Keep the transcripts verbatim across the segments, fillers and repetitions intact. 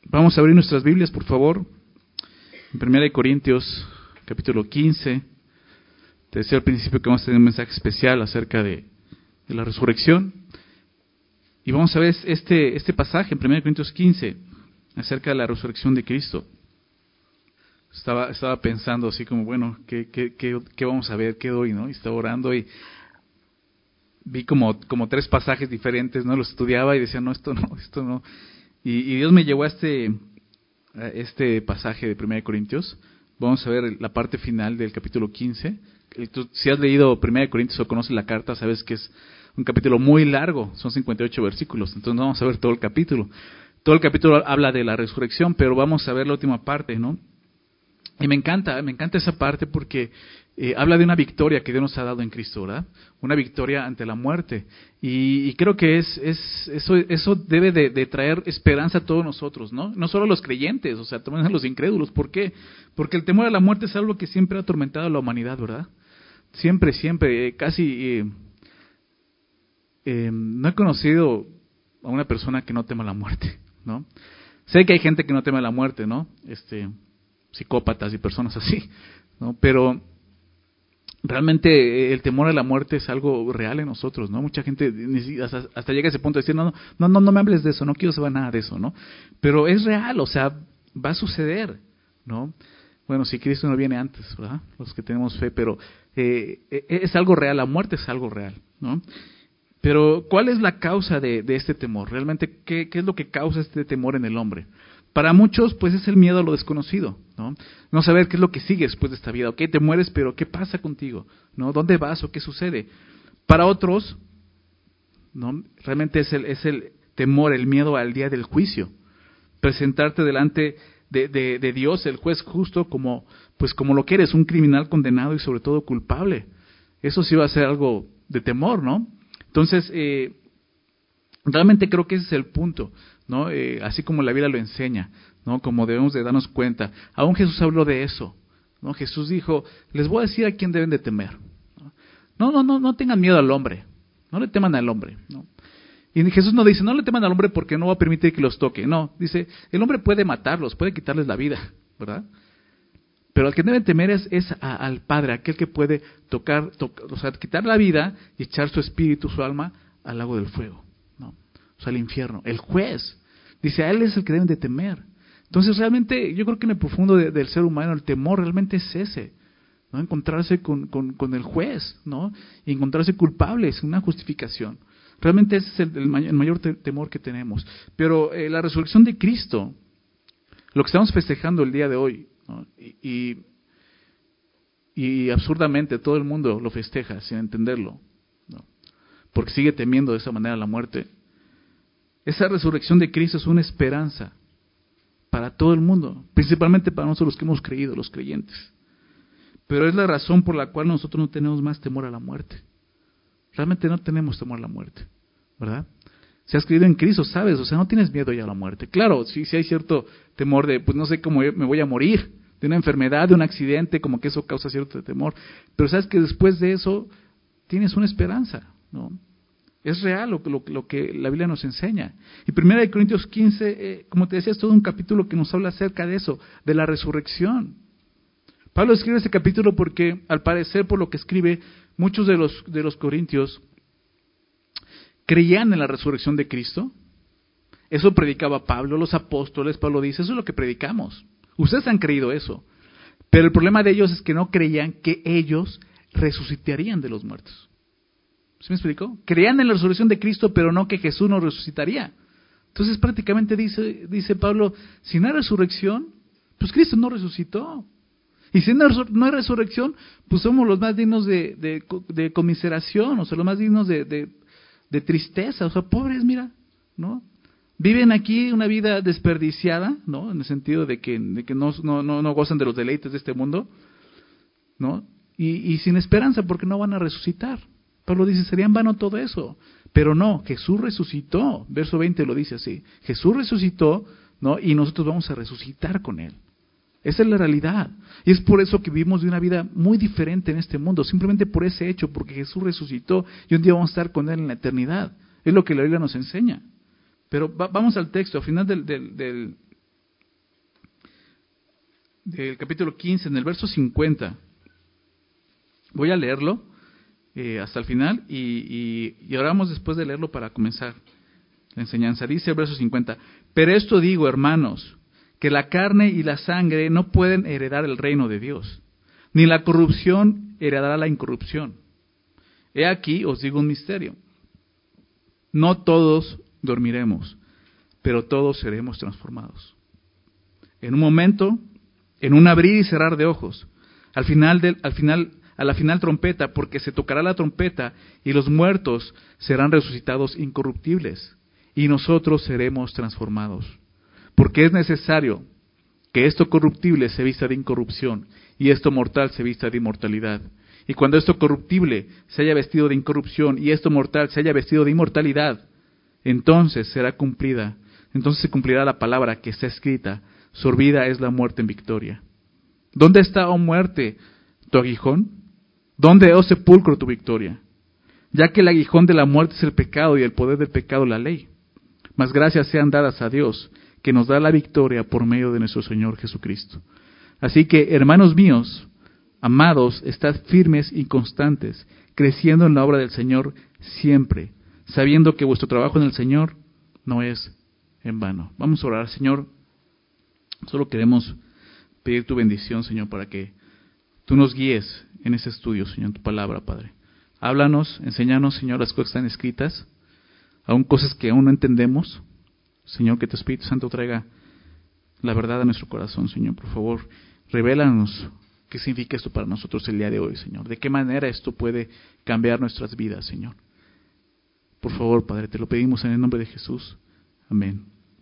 Vamos a abrir nuestras Biblias, por favor, en Primera de Corintios, capítulo quince. Te decía al principio que vamos a tener un mensaje especial acerca de, de la resurrección. Y vamos a ver este, este pasaje en Primera de Corintios quince, acerca de la resurrección de Cristo. Estaba, estaba pensando así como, bueno, ¿qué, qué, qué, qué vamos a ver? ¿Qué doy? ¿No? Y estaba orando y vi como, como tres pasajes diferentes, ¿no? Los estudiaba y decía, no, esto no, esto no. Y, y Dios me llevó a este, a este pasaje de Primera de Corintios. Vamos a ver la parte final del capítulo quince. Tú, si has leído Primera de Corintios o conoces la carta, sabes que es un capítulo muy largo, son cincuenta y ocho versículos, entonces no vamos a ver todo el capítulo. Todo el capítulo habla de la resurrección, pero vamos a ver la última parte, ¿no? Y me encanta, me encanta esa parte porque eh, habla de una victoria que Dios nos ha dado en Cristo, ¿verdad? Una victoria ante la muerte. Y, y creo que es, es eso, eso debe de, de traer esperanza a todos nosotros, ¿no? No solo a los creyentes, o sea, también a los incrédulos. ¿Por qué? Porque el temor a la muerte es algo que siempre ha atormentado a la humanidad, ¿verdad? Siempre, siempre, eh, casi... Eh, eh, no he conocido a una persona que no tema la muerte, ¿no? Sé que hay gente que no teme la muerte, ¿no? Este... psicópatas y personas así, ¿no? Pero realmente el temor a la muerte es algo real en nosotros, ¿no? Mucha gente hasta, hasta llega a ese punto de decir, no, no, no, no me hables de eso, no quiero saber nada de eso, ¿no? Pero es real, o sea, va a suceder, ¿no? Bueno, si Cristo no viene antes, ¿verdad? Los que tenemos fe, pero eh, es algo real, la muerte es algo real, ¿no? Pero ¿cuál es la causa de, de este temor? Realmente, ¿qué, ¿qué es lo que causa este temor en el hombre? Para muchos, pues es el miedo a lo desconocido, ¿no? No saber qué es lo que sigue después de esta vida. Ok, te mueres, pero ¿qué pasa contigo? ¿No? ¿Dónde vas o qué sucede? Para otros, ¿no? Realmente es el, es el temor, el miedo al día del juicio. Presentarte delante de, de, de Dios, el juez justo, como, pues como lo que eres, un criminal condenado y sobre todo culpable. Eso sí va a ser algo de temor, ¿no? Entonces, eh, realmente creo que ese es el punto, ¿no? Eh, así como la Biblia lo enseña, ¿no? Como debemos de darnos cuenta. Aún Jesús habló de eso, ¿no? Jesús dijo, les voy a decir a quién deben de temer. No, no, no, no tengan miedo al hombre, no le teman al hombre, ¿no? Y Jesús no dice, no le teman al hombre porque no va a permitir que los toque. No, dice, el hombre puede matarlos, puede quitarles la vida, ¿verdad? Pero al que deben temer es, es a, al Padre, aquel que puede tocar, to, o sea, quitar la vida y echar su espíritu, su alma al lago del fuego, ¿no? O sea, al infierno. El juez dice, a él es el que deben de temer. Entonces, realmente, yo creo que en el profundo de, del ser humano, el temor realmente es ese, ¿no? Encontrarse con, con, con el juez, ¿no? Y encontrarse culpable, es una justificación. Realmente ese es el, el, mayor, el mayor te, temor que tenemos. Pero eh, la resurrección de Cristo, lo que estamos festejando el día de hoy, ¿no? Y, y, y absurdamente todo el mundo lo festeja sin entenderlo, ¿no? Porque sigue temiendo de esa manera la muerte. Esa resurrección de Cristo es una esperanza para todo el mundo, principalmente para nosotros los que hemos creído, los creyentes. Pero es la razón por la cual nosotros no tenemos más temor a la muerte. Realmente no tenemos temor a la muerte, ¿verdad? Si has creído en Cristo, sabes, o sea, no tienes miedo ya a la muerte. Claro, sí, sí hay cierto temor de, pues no sé cómo me voy a morir, de una enfermedad, de un accidente, como que eso causa cierto temor. Pero sabes que después de eso tienes una esperanza, ¿no? Es real lo, lo, lo que la Biblia nos enseña. Y Primera de Corintios quince, eh, como te decía, es todo un capítulo que nos habla acerca de eso, de la resurrección. Pablo escribe este capítulo porque, al parecer, por lo que escribe, muchos de los, de los corintios creían en la resurrección de Cristo. Eso predicaba Pablo, los apóstoles. Pablo dice, eso es lo que predicamos. Ustedes han creído eso. Pero el problema de ellos es que no creían que ellos resucitarían de los muertos. ¿Sí me explicó? Creían en la resurrección de Cristo, pero no que Jesús nos resucitaría. Entonces prácticamente dice, dice Pablo, si no hay resurrección, pues Cristo no resucitó. Y si no hay resurrección, pues somos los más dignos de, de, de conmiseración, o sea, los más dignos de, de, de tristeza. O sea, pobres, mira, ¿no? Viven aquí una vida desperdiciada, ¿no? En el sentido de que, de que no, no, no gozan de los deleites de este mundo, ¿no? Y, y sin esperanza porque no van a resucitar. Pablo dice, sería en vano todo eso. Pero no, Jesús resucitó. Verso veinte lo dice así. Jesús resucitó, ¿no? Y nosotros vamos a resucitar con Él. Esa es la realidad. Y es por eso que vivimos de una vida muy diferente en este mundo. Simplemente por ese hecho, porque Jesús resucitó y un día vamos a estar con Él en la eternidad. Es lo que la Biblia nos enseña. Pero va, vamos al texto. Al final del, del, del, del capítulo quince, en el verso cincuenta. Voy a leerlo eh, hasta el final y, y, y oramos después de leerlo para comenzar la enseñanza. Dice el verso cincuenta, pero esto digo, hermanos, que la carne y la sangre no pueden heredar el reino de Dios, ni la corrupción heredará la incorrupción. He aquí, os digo un misterio. No todos dormiremos, pero todos seremos transformados. En un momento, en un abrir y cerrar de ojos, al final, del, al final, a la final trompeta, porque se tocará la trompeta y los muertos serán resucitados incorruptibles y nosotros seremos transformados. Porque es necesario que esto corruptible se vista de incorrupción y esto mortal se vista de inmortalidad. Y cuando esto corruptible se haya vestido de incorrupción y esto mortal se haya vestido de inmortalidad, entonces será cumplida, entonces se cumplirá la palabra que está escrita, sorbida es la muerte en victoria. ¿Dónde está, oh muerte, tu aguijón? ¿Dónde, oh sepulcro, tu victoria? Ya que el aguijón de la muerte es el pecado y el poder del pecado la ley. Mas gracias sean dadas a Dios, que nos da la victoria por medio de nuestro Señor Jesucristo. Así que, hermanos míos, amados, estad firmes y constantes, creciendo en la obra del Señor siempre, sabiendo que vuestro trabajo en el Señor no es en vano. Vamos a orar, Señor. Solo queremos pedir tu bendición, Señor, para que tú nos guíes en ese estudio, Señor, en tu palabra, Padre. Háblanos, enséñanos, Señor, las cosas que están escritas, aún cosas que aún no entendemos. Señor, que tu Espíritu Santo traiga la verdad a nuestro corazón, Señor. Por favor, revélanos qué significa esto para nosotros el día de hoy, Señor. De qué manera esto puede cambiar nuestras vidas, Señor. Por favor, Padre, te lo pedimos en el nombre de Jesús. Amén.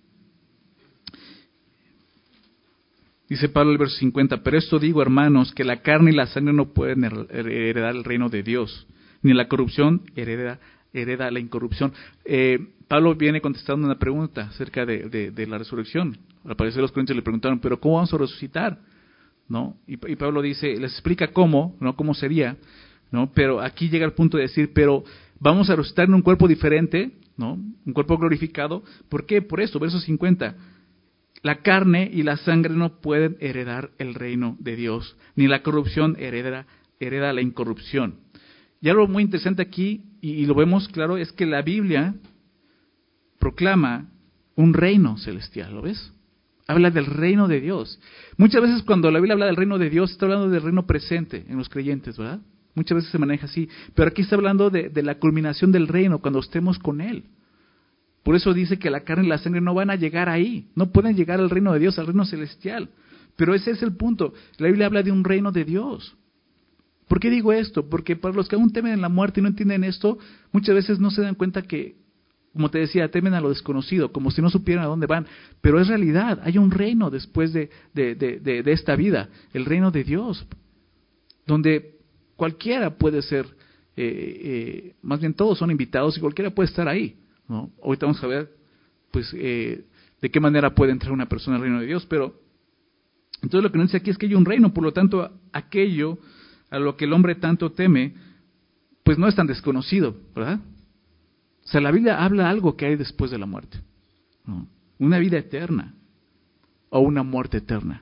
Dice Pablo el verso cincuenta, pero esto digo, hermanos, que la carne y la sangre no pueden heredar el reino de Dios, ni la corrupción hereda, hereda la incorrupción. Eh, Pablo viene contestando una pregunta acerca de, de, de la resurrección. Al parecer los corintios le preguntaron, pero ¿cómo vamos a resucitar? ¿No? Y, y Pablo dice, les explica cómo, ¿no? Cómo sería, ¿no? Pero aquí llega el punto de decir, pero vamos a resucitar en un cuerpo diferente, ¿no? Un cuerpo glorificado. ¿Por qué? Por eso, verso cincuenta. La carne y la sangre no pueden heredar el reino de Dios, ni la corrupción hereda, hereda la incorrupción. Y algo muy interesante aquí, y, y lo vemos claro, es que la Biblia proclama un reino celestial, ¿lo ves? Habla del reino de Dios. Muchas veces cuando la Biblia habla del reino de Dios, está hablando del reino presente en los creyentes, ¿verdad? Muchas veces se maneja así, pero aquí está hablando de, de la culminación del reino, cuando estemos con Él. Por eso dice que la carne y la sangre no van a llegar ahí, no pueden llegar al reino de Dios, al reino celestial. Pero ese es el punto, la Biblia habla de un reino de Dios. ¿Por qué digo esto? Porque para los que aún temen la muerte y no entienden esto, muchas veces no se dan cuenta que, como te decía, temen a lo desconocido, como si no supieran a dónde van. Pero es realidad, hay un reino después de, de, de, de, de esta vida, el reino de Dios, donde cualquiera puede ser, eh, eh, más bien todos son invitados y cualquiera puede estar ahí, ¿no? Ahorita vamos a ver pues, eh, de qué manera puede entrar una persona al reino de Dios, pero entonces lo que nos dice aquí es que hay un reino, por lo tanto aquello a lo que el hombre tanto teme, pues no es tan desconocido, ¿verdad? O sea, la Biblia habla algo que hay después de la muerte, ¿no? Una vida eterna o una muerte eterna.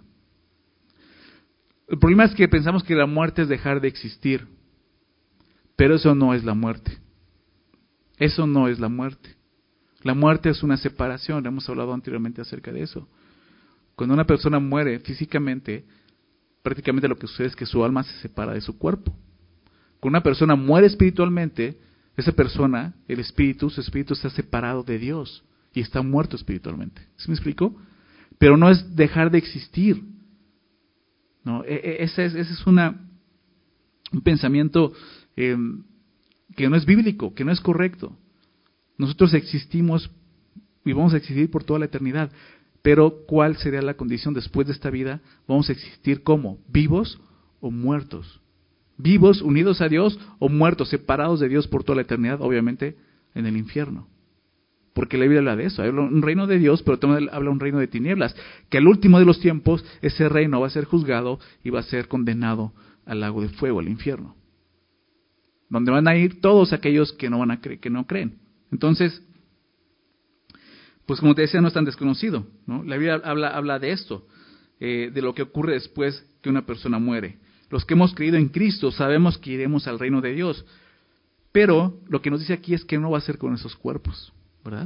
El problema es que pensamos que la muerte es dejar de existir, pero eso no es la muerte. Eso no es la muerte. La muerte es una separación, hemos hablado anteriormente acerca de eso. Cuando una persona muere físicamente, prácticamente lo que sucede es que su alma se separa de su cuerpo. Cuando una persona muere espiritualmente, esa persona, el espíritu, su espíritu está separado de Dios y está muerto espiritualmente. ¿Sí me explico? Pero no es dejar de existir. No, ese es, ese es una, un pensamiento eh, que no es bíblico, que no es correcto. Nosotros existimos y vamos a existir por toda la eternidad. Pero ¿cuál sería la condición después de esta vida? Vamos a existir ¿cómo? ¿Vivos o muertos? Vivos, unidos a Dios, o muertos, separados de Dios por toda la eternidad, obviamente en el infierno. Porque la Biblia habla de eso, habla un reino de Dios, pero también habla un reino de tinieblas, que al último de los tiempos ese reino va a ser juzgado y va a ser condenado al lago de fuego, al infierno, donde van a ir todos aquellos que no van a cre- que no creen. Entonces, pues como te decía, no es tan desconocido, ¿no? La Biblia habla, habla de esto. eh, de lo que ocurre después que una persona muere. Los que hemos creído en Cristo sabemos que iremos al reino de Dios. Pero lo que nos dice aquí es que no va a ser con esos cuerpos, ¿verdad?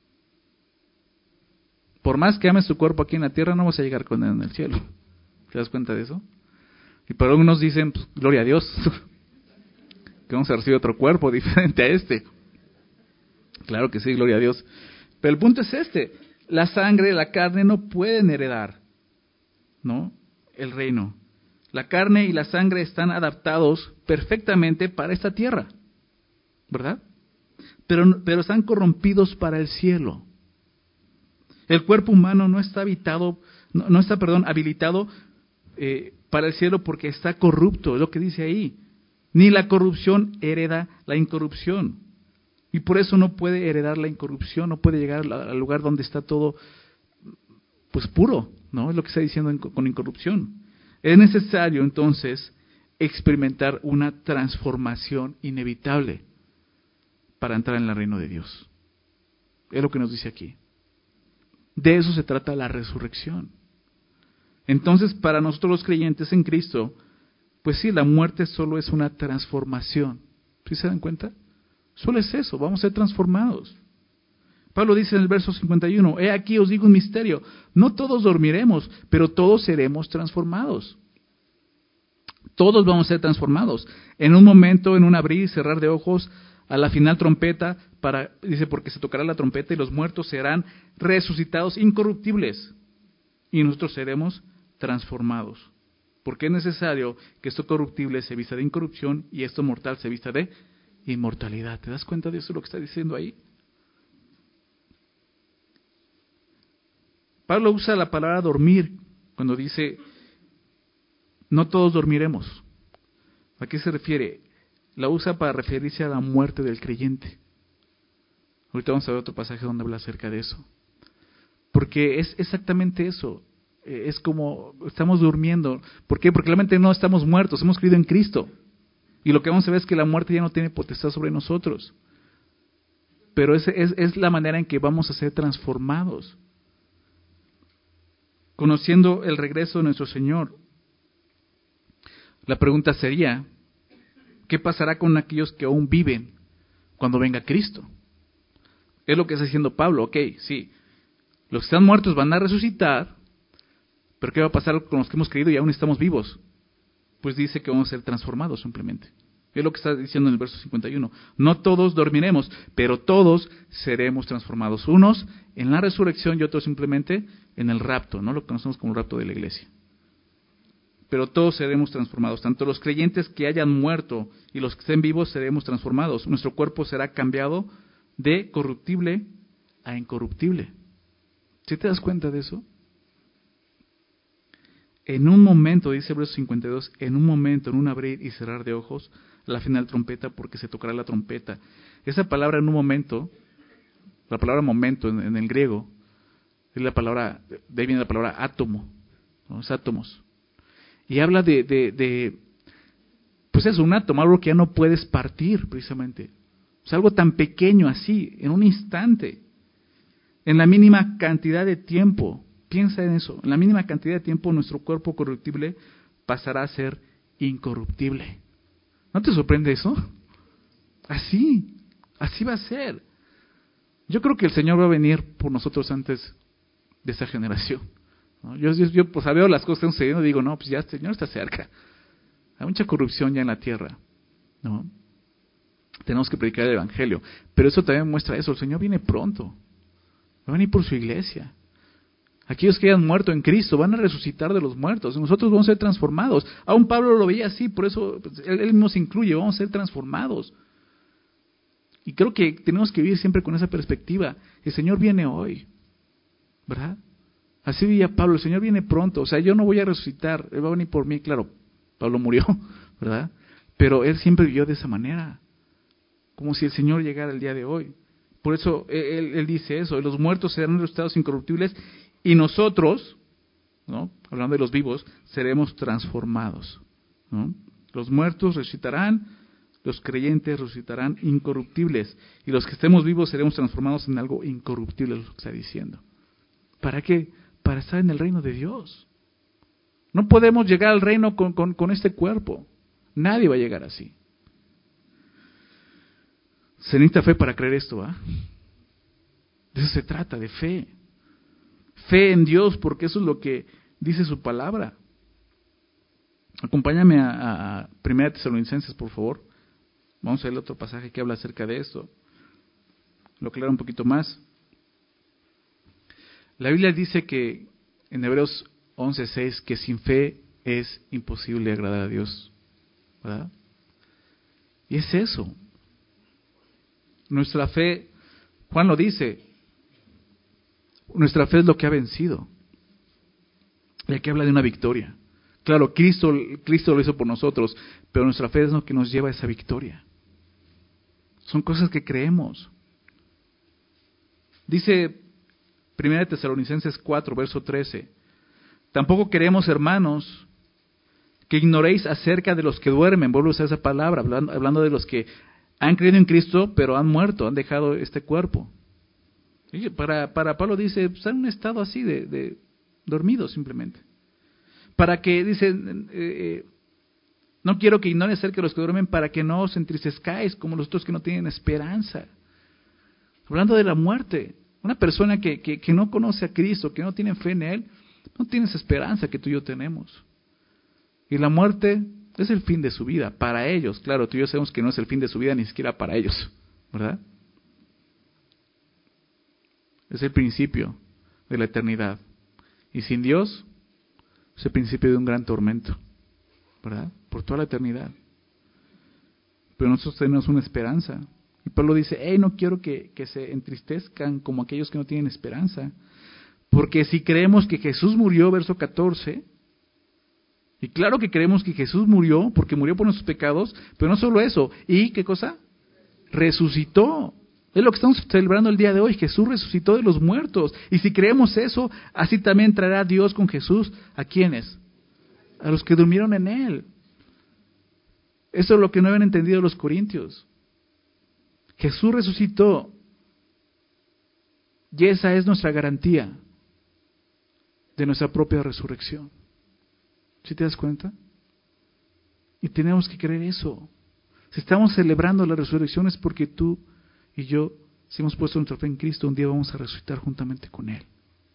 Por más que ames tu cuerpo aquí en la tierra, no vas a llegar con él en el cielo. ¿Te das cuenta de eso? Y para algunos dicen, pues, gloria a Dios, que vamos a recibir otro cuerpo diferente a este. Claro que sí, gloria a Dios. Pero el punto es este: la sangre y la carne no pueden heredar, ¿no?, el reino. La carne y la sangre están adaptados perfectamente para esta tierra, ¿verdad? Pero, pero están corrompidos para el cielo. El cuerpo humano no está habitado, no, no está, perdón, habilitado eh, para el cielo porque está corrupto, es lo que dice ahí. Ni la corrupción hereda la incorrupción. Y por eso no puede heredar la incorrupción, no puede llegar al lugar donde está todo, pues, puro, ¿no? Es lo que está diciendo en, con incorrupción. Es necesario entonces experimentar una transformación inevitable para entrar en el reino de Dios. Es lo que nos dice aquí. De eso se trata la resurrección. Entonces, para nosotros los creyentes en Cristo, pues sí, la muerte solo es una transformación. ¿Sí se dan cuenta? Solo es eso, vamos a ser transformados. Pablo dice en el verso cincuenta y uno, he aquí os digo un misterio, no todos dormiremos, pero todos seremos transformados. Todos vamos a ser transformados. En un momento, en un abrir y cerrar de ojos, a la final trompeta, para, dice, porque se tocará la trompeta y los muertos serán resucitados incorruptibles y nosotros seremos transformados. Porque es necesario que esto corruptible se vista de incorrupción y esto mortal se vista de inmortalidad. ¿Te das cuenta de eso, lo que está diciendo ahí? Pablo usa la palabra dormir cuando dice, no todos dormiremos. ¿A qué se refiere? La usa para referirse a la muerte del creyente. Ahorita vamos a ver otro pasaje donde habla acerca de eso. Porque es exactamente eso. Es como estamos durmiendo. ¿Por qué? Porque realmente no estamos muertos, hemos creído en Cristo. Y lo que vamos a ver es que la muerte ya no tiene potestad sobre nosotros. Pero es, es, es la manera en que vamos a ser transformados. Conociendo el regreso de nuestro Señor, la pregunta sería, ¿qué pasará con aquellos que aún viven cuando venga Cristo? Es lo que está diciendo Pablo. Ok, sí, los que están muertos van a resucitar, pero ¿qué va a pasar con los que hemos creído y aún estamos vivos? Pues dice que vamos a ser transformados simplemente. Es lo que está diciendo en el verso cincuenta y uno. No todos dormiremos, pero todos seremos transformados. Unos en la resurrección y otros simplemente en el rapto, ¿no? Lo que conocemos como el rapto de la iglesia. Pero todos seremos transformados. Tanto los creyentes que hayan muerto y los que estén vivos seremos transformados. Nuestro cuerpo será cambiado de corruptible a incorruptible. ¿Sí te das cuenta de eso? En un momento, dice el verso cincuenta y dos, en un momento, en un abrir y cerrar de ojos, la final trompeta, porque se tocará la trompeta. Esa palabra en un momento, la palabra momento en, en el griego, es la palabra, de ahí viene la palabra átomo, ¿no? Es átomos. Y habla de, de, de, pues eso, un átomo, algo que ya no puedes partir precisamente. O sea, algo tan pequeño así, en un instante, en la mínima cantidad de tiempo. Piensa en eso, en la mínima cantidad de tiempo nuestro cuerpo corruptible pasará a ser incorruptible. ¿No te sorprende eso? Así, así va a ser. Yo creo que el Señor va a venir por nosotros antes de esa generación. ¿No? Yo, yo, yo pues veo las cosas que están sucediendo y digo, no, pues ya el Señor está cerca. Hay mucha corrupción ya en la tierra, ¿no? Tenemos que predicar el Evangelio. Pero eso también muestra eso, el Señor viene pronto. Va a venir por su iglesia. Aquellos que hayan muerto en Cristo van a resucitar de los muertos. Nosotros vamos a ser transformados. Aún Pablo lo veía así, por eso pues, él, él nos incluye, vamos a ser transformados. Y creo que tenemos que vivir siempre con esa perspectiva. El Señor viene hoy, ¿verdad? Así veía Pablo, el Señor viene pronto. O sea, yo no voy a resucitar, Él va a venir por mí. Claro, Pablo murió, ¿verdad? Pero Él siempre vivió de esa manera. Como si el Señor llegara el día de hoy. Por eso Él, él dice eso, los muertos serán resucitados incorruptibles y nosotros, ¿no? Hablando de los vivos, seremos transformados, ¿no? Los muertos resucitarán, los creyentes resucitarán incorruptibles y los que estemos vivos seremos transformados en algo incorruptible, es lo que está diciendo. ¿Para qué? Para estar en el reino de Dios. No podemos llegar al reino con, con, con este cuerpo. Nadie va a llegar así. Se necesita fe para creer esto, ¿ah? De eso se trata, de fe. Fe en Dios, porque eso es lo que dice su palabra. Acompáñame a, a Primera Tesalonicenses, por favor. Vamos a ver el otro pasaje que habla acerca de esto. Lo aclara un poquito más. La Biblia dice que en Hebreos once seis que sin fe es imposible agradar a Dios, ¿verdad? Y es eso. Nuestra fe, Juan lo dice, nuestra fe es lo que ha vencido. Y aquí habla de una victoria. Claro, Cristo, Cristo lo hizo por nosotros, pero nuestra fe es lo que nos lleva a esa victoria. Son cosas que creemos. Dice Primera Tesalonicenses cuatro, verso trece. Tampoco queremos, hermanos, que ignoréis acerca de los que duermen. Vuelvo a usar esa palabra, hablando, hablando de los que han creído en Cristo, pero han muerto, han dejado este cuerpo. Y para, para Pablo dice, están en un estado así de, de dormido simplemente. Para que, dice, eh, no quiero que ignoren acerca de los que duermen, para que no os entristezcáis como los otros que no tienen esperanza. Hablando de la muerte, una persona que, que, que no conoce a Cristo, que no tiene fe en Él, no tiene esa esperanza que tú y yo tenemos. Y la muerte es el fin de su vida, para ellos. Claro, tú y yo sabemos que no es el fin de su vida, ni siquiera para ellos, ¿verdad? Es el principio de la eternidad. Y sin Dios, es el principio de un gran tormento, ¿verdad? Por toda la eternidad. Pero nosotros tenemos una esperanza. Y Pablo dice, hey, no quiero que, que se entristezcan como aquellos que no tienen esperanza. Porque si creemos que Jesús murió, verso catorce, y claro que creemos que Jesús murió, porque murió por nuestros pecados, pero no solo eso, ¿y qué cosa? Resucitó. Es lo que estamos celebrando el día de hoy, Jesús resucitó de los muertos. Y si creemos eso, así también traerá Dios con Jesús, ¿a quiénes? A los que durmieron en Él. Eso es lo que no habían entendido los corintios. Jesús resucitó, y esa es nuestra garantía de nuestra propia resurrección. ¿Sí te das cuenta? Y tenemos que creer eso. Si estamos celebrando la resurrección es porque tú y yo, si hemos puesto nuestra fe en Cristo, un día vamos a resucitar juntamente con Él.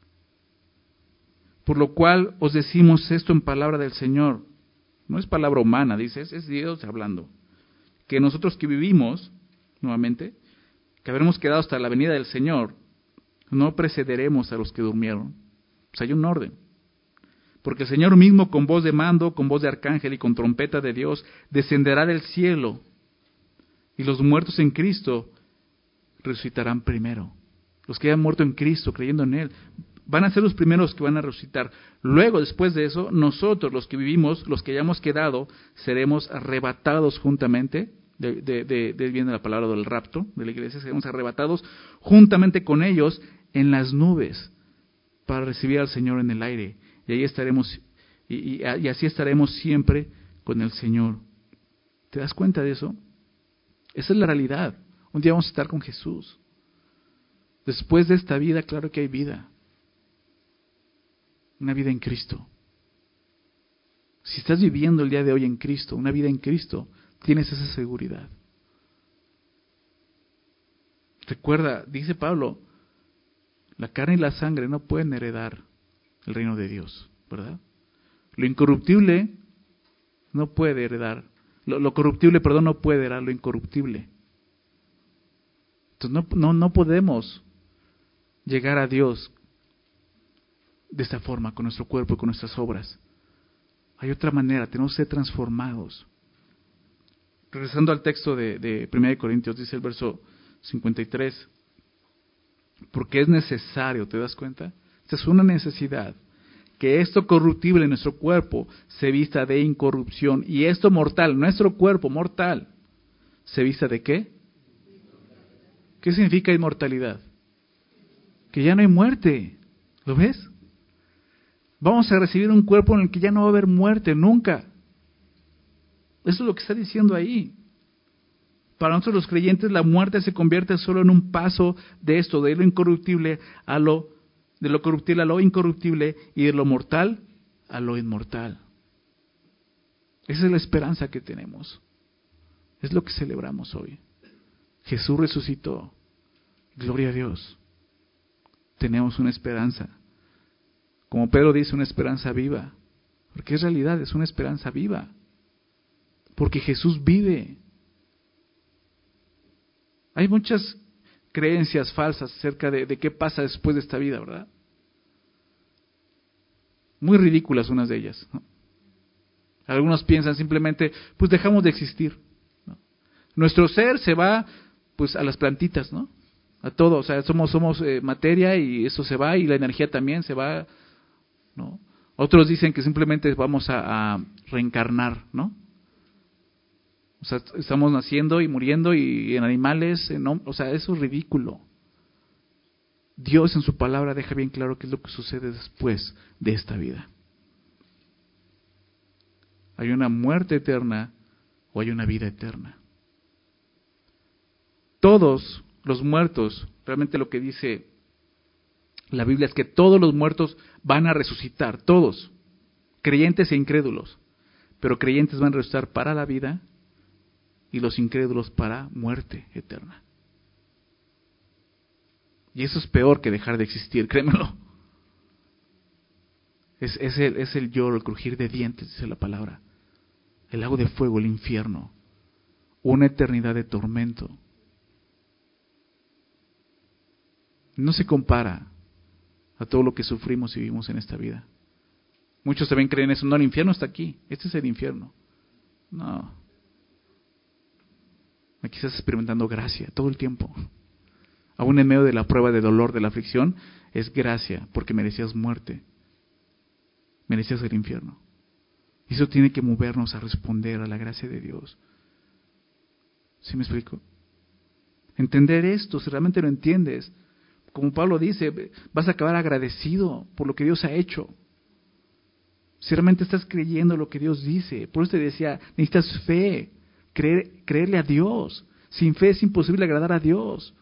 Por lo cual os decimos esto en palabra del Señor. No es palabra humana, dices, es Dios hablando. Que nosotros que vivimos, nuevamente, que habremos quedado hasta la venida del Señor, no precederemos a los que durmieron. O sea, hay un orden. Porque el Señor mismo, con voz de mando, con voz de arcángel y con trompeta de Dios, descenderá del cielo, y los muertos en Cristo resucitarán primero. Los que hayan muerto en Cristo, creyendo en Él, van a ser los primeros que van a resucitar. Luego, después de eso, nosotros, los que vivimos, los que hayamos quedado, seremos arrebatados juntamente, de, de, de, de viene la palabra del rapto de la iglesia, seremos arrebatados juntamente con ellos en las nubes para recibir al Señor en el aire. Y ahí estaremos, y, y, y así estaremos siempre con el Señor. ¿Te das cuenta de eso? Esa es la realidad. Un día vamos a estar con Jesús. Después de esta vida, claro que hay vida. Una vida en Cristo. Si estás viviendo el día de hoy en Cristo, una vida en Cristo, tienes esa seguridad. Recuerda, dice Pablo, la carne y la sangre no pueden heredar el reino de Dios, ¿verdad? Lo incorruptible no puede heredar, lo, lo corruptible, perdón, no puede heredar lo incorruptible. Entonces no, no, no podemos llegar a Dios de esta forma, con nuestro cuerpo y con nuestras obras. Hay otra manera, tenemos que ser transformados. Regresando al texto de, de primera de Corintios, dice el verso cincuenta y tres, porque es necesario, ¿te das cuenta? Esta es una necesidad, que esto corruptible en nuestro cuerpo se vista de incorrupción, y esto mortal, nuestro cuerpo mortal, se vista de ¿qué? ¿Qué significa inmortalidad? Que ya no hay muerte, ¿lo ves? Vamos a recibir un cuerpo en el que ya no va a haber muerte, nunca. Eso es lo que está diciendo ahí. Para nosotros los creyentes, la muerte se convierte solo en un paso de esto, de lo incorruptible a lo, de lo corruptible a lo incorruptible, y de lo mortal a lo inmortal. Esa es la esperanza que tenemos. Es lo que celebramos hoy. Jesús resucitó. Gloria a Dios. Tenemos una esperanza. Como Pedro dice, una esperanza viva. Porque es realidad, es una esperanza viva. Porque Jesús vive. Hay muchas creencias falsas acerca de, de qué pasa después de esta vida, ¿verdad? Muy ridículas unas de ellas, ¿no? Algunos piensan simplemente, pues dejamos de existir, ¿no? Nuestro ser se va, pues, a las plantitas, ¿no? A todo, o sea, somos, somos eh, materia y eso se va y la energía también se va, ¿no? Otros dicen que simplemente vamos a, a reencarnar, ¿no? O sea, estamos naciendo y muriendo y en animales, en, o sea, eso es ridículo. Dios en su palabra deja bien claro qué es lo que sucede después de esta vida. ¿Hay una muerte eterna o hay una vida eterna? Todos los muertos, realmente lo que dice la Biblia es que todos los muertos van a resucitar, todos, creyentes e incrédulos, pero creyentes van a resucitar para la vida y los incrédulos para muerte eterna. Y eso es peor que dejar de existir, créemelo. Es, es, el, es el lloro, el crujir de dientes, dice la palabra. El lago de fuego, el infierno. Una eternidad de tormento. No se compara a todo lo que sufrimos y vivimos en esta vida. Muchos también creen eso. No, el infierno está aquí. Este es el infierno. No. Aquí estás experimentando gracia todo el tiempo. Aún en medio de la prueba de dolor, de la aflicción, es gracia, porque merecías muerte. Merecías el infierno. Y eso tiene que movernos a responder a la gracia de Dios. ¿Sí me explico? Entender esto, si realmente lo entiendes, como Pablo dice, vas a acabar agradecido por lo que Dios ha hecho. Si realmente estás creyendo lo que Dios dice. Por eso te decía, necesitas fe, creer, creerle a Dios. Sin fe es imposible agradar a Dios.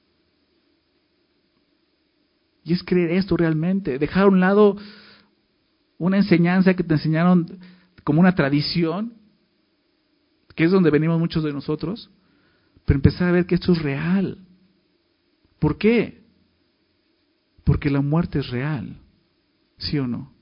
Y es creer esto realmente, dejar a un lado una enseñanza que te enseñaron como una tradición, que es donde venimos muchos de nosotros, pero empezar a ver que esto es real. ¿Por qué? Porque la muerte es real, ¿sí o no?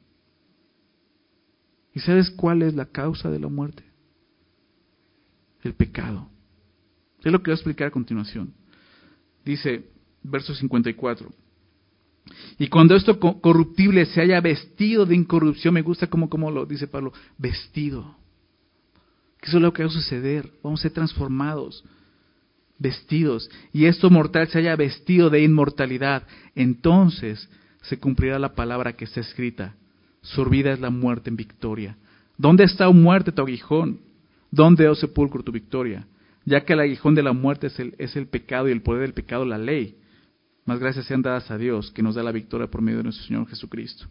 ¿Y sabes cuál es la causa de la muerte? El pecado. Es lo que voy a explicar a continuación. Dice, verso cincuenta y cuatro. Y cuando esto corruptible se haya vestido de incorrupción, me gusta como, como lo dice Pablo, vestido. Que eso es lo que va a suceder, vamos a ser transformados, vestidos. Y esto mortal se haya vestido de inmortalidad, entonces se cumplirá la palabra que está escrita. Sorbida es la muerte en victoria. ¿Dónde está, oh muerte, tu aguijón? ¿Dónde, oh sepulcro, tu victoria? Ya que el aguijón de la muerte es el, es el pecado y el poder del pecado la ley. Más gracias sean dadas a Dios, que nos da la victoria por medio de nuestro Señor Jesucristo.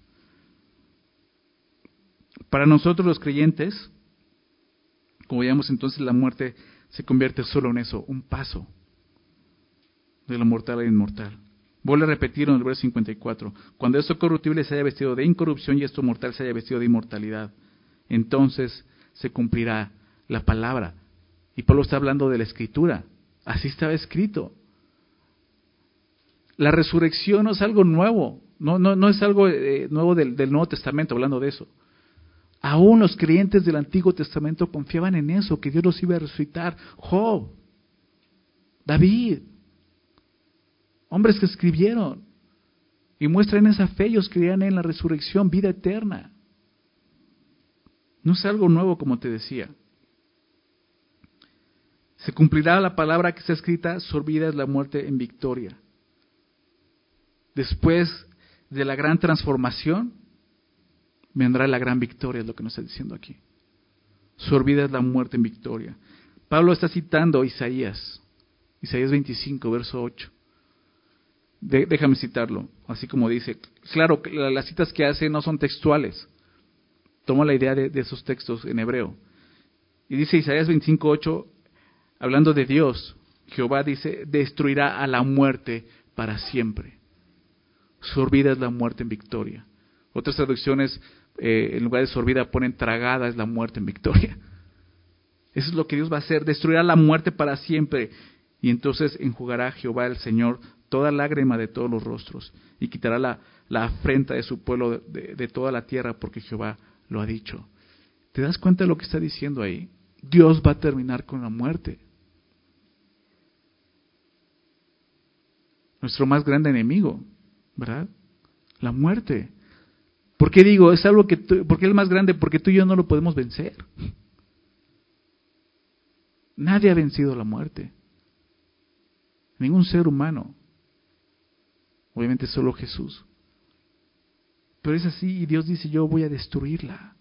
Para nosotros los creyentes, como veíamos entonces, la muerte se convierte solo en eso, un paso de lo mortal a lo inmortal. Vuelve a repetir en el verso cincuenta y cuatro. Cuando esto corruptible se haya vestido de incorrupción y esto mortal se haya vestido de inmortalidad, entonces se cumplirá la palabra. Y Pablo está hablando de la Escritura. Así estaba escrito. La resurrección no es algo nuevo, no, no, no es algo eh, nuevo del, del Nuevo Testamento, hablando de eso. Aún los creyentes del Antiguo Testamento confiaban en eso, que Dios los iba a resucitar. Job, David, hombres que escribieron y muestran esa fe, ellos creían en la resurrección, vida eterna. No es algo nuevo, como te decía. Se cumplirá la palabra que está escrita, sorbida es la muerte en victoria. Después de la gran transformación, vendrá la gran victoria, es lo que nos está diciendo aquí. Sorbida es la muerte en victoria. Pablo está citando Isaías, Isaías veinticinco, verso ocho. De, déjame citarlo, así como dice. Claro, las citas que hace no son textuales. Toma la idea de, de esos textos en hebreo. Y dice Isaías veinticinco, ocho, hablando de Dios, Jehová dice, destruirá a la muerte para siempre. Sorbida es la muerte en victoria. Otras traducciones, eh, en lugar de sorbida, ponen tragada es la muerte en victoria. Eso es lo que Dios va a hacer, destruirá la muerte para siempre. Y entonces enjugará Jehová el Señor toda lágrima de todos los rostros y quitará la, la afrenta de su pueblo de, de, de toda la tierra, porque Jehová lo ha dicho. ¿Te das cuenta de lo que está diciendo ahí? Dios va a terminar con la muerte. Nuestro más grande enemigo, ¿verdad? La muerte. ¿Por qué digo? Es algo que tú, ¿por qué es el más grande? Porque tú y yo no lo podemos vencer. Nadie ha vencido la muerte. Ningún ser humano. Obviamente solo Jesús. Pero es así y Dios dice, yo voy a destruirla.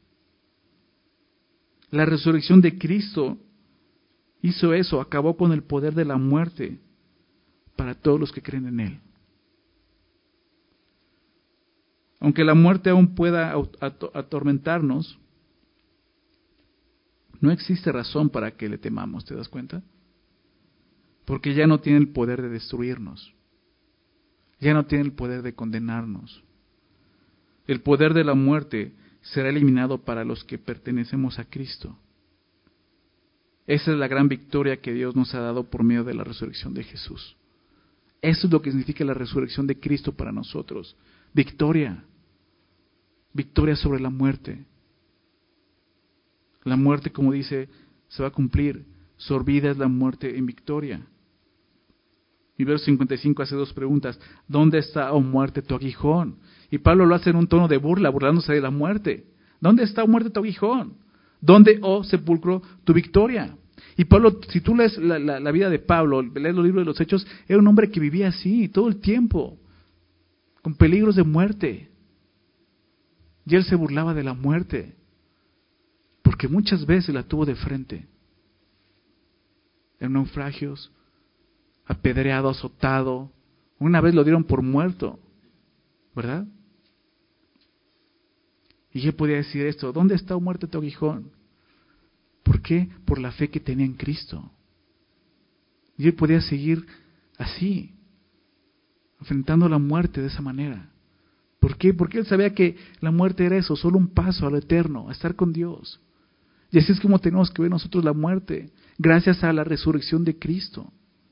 La resurrección de Cristo hizo eso, acabó con el poder de la muerte para todos los que creen en Él. Aunque la muerte aún pueda atormentarnos, no existe razón para que le temamos, ¿te das cuenta? Porque ya no tiene el poder de destruirnos. Ya no tiene el poder de condenarnos. El poder de la muerte será eliminado para los que pertenecemos a Cristo. Esa es la gran victoria que Dios nos ha dado por medio de la resurrección de Jesús. Eso es lo que significa la resurrección de Cristo para nosotros. Victoria. Victoria sobre la muerte. La muerte, como dice, se va a cumplir. Sorbida es la muerte en victoria. Y verso cincuenta y cinco hace dos preguntas. ¿Dónde está, oh muerte, tu aguijón? Y Pablo lo hace en un tono de burla, burlándose de la muerte. ¿Dónde está, oh muerte, tu aguijón? ¿Dónde, oh sepulcro, tu victoria? Y Pablo, si tú lees la, la, la vida de Pablo, lees los libros de los Hechos, era un hombre que vivía así todo el tiempo, con peligros de muerte. Y él se burlaba de la muerte, porque muchas veces la tuvo de frente. En naufragios, apedreado, azotado. Una vez lo dieron por muerto, ¿verdad? Y él podía decir esto, ¿dónde está, oh muerte, tu aguijón? ¿Por qué? Por la fe que tenía en Cristo. Y él podía seguir así, enfrentando la muerte de esa manera. ¿Por qué? Porque él sabía que la muerte era eso, solo un paso a lo eterno, a estar con Dios. Y así es como tenemos que ver nosotros la muerte, gracias a la resurrección de Cristo.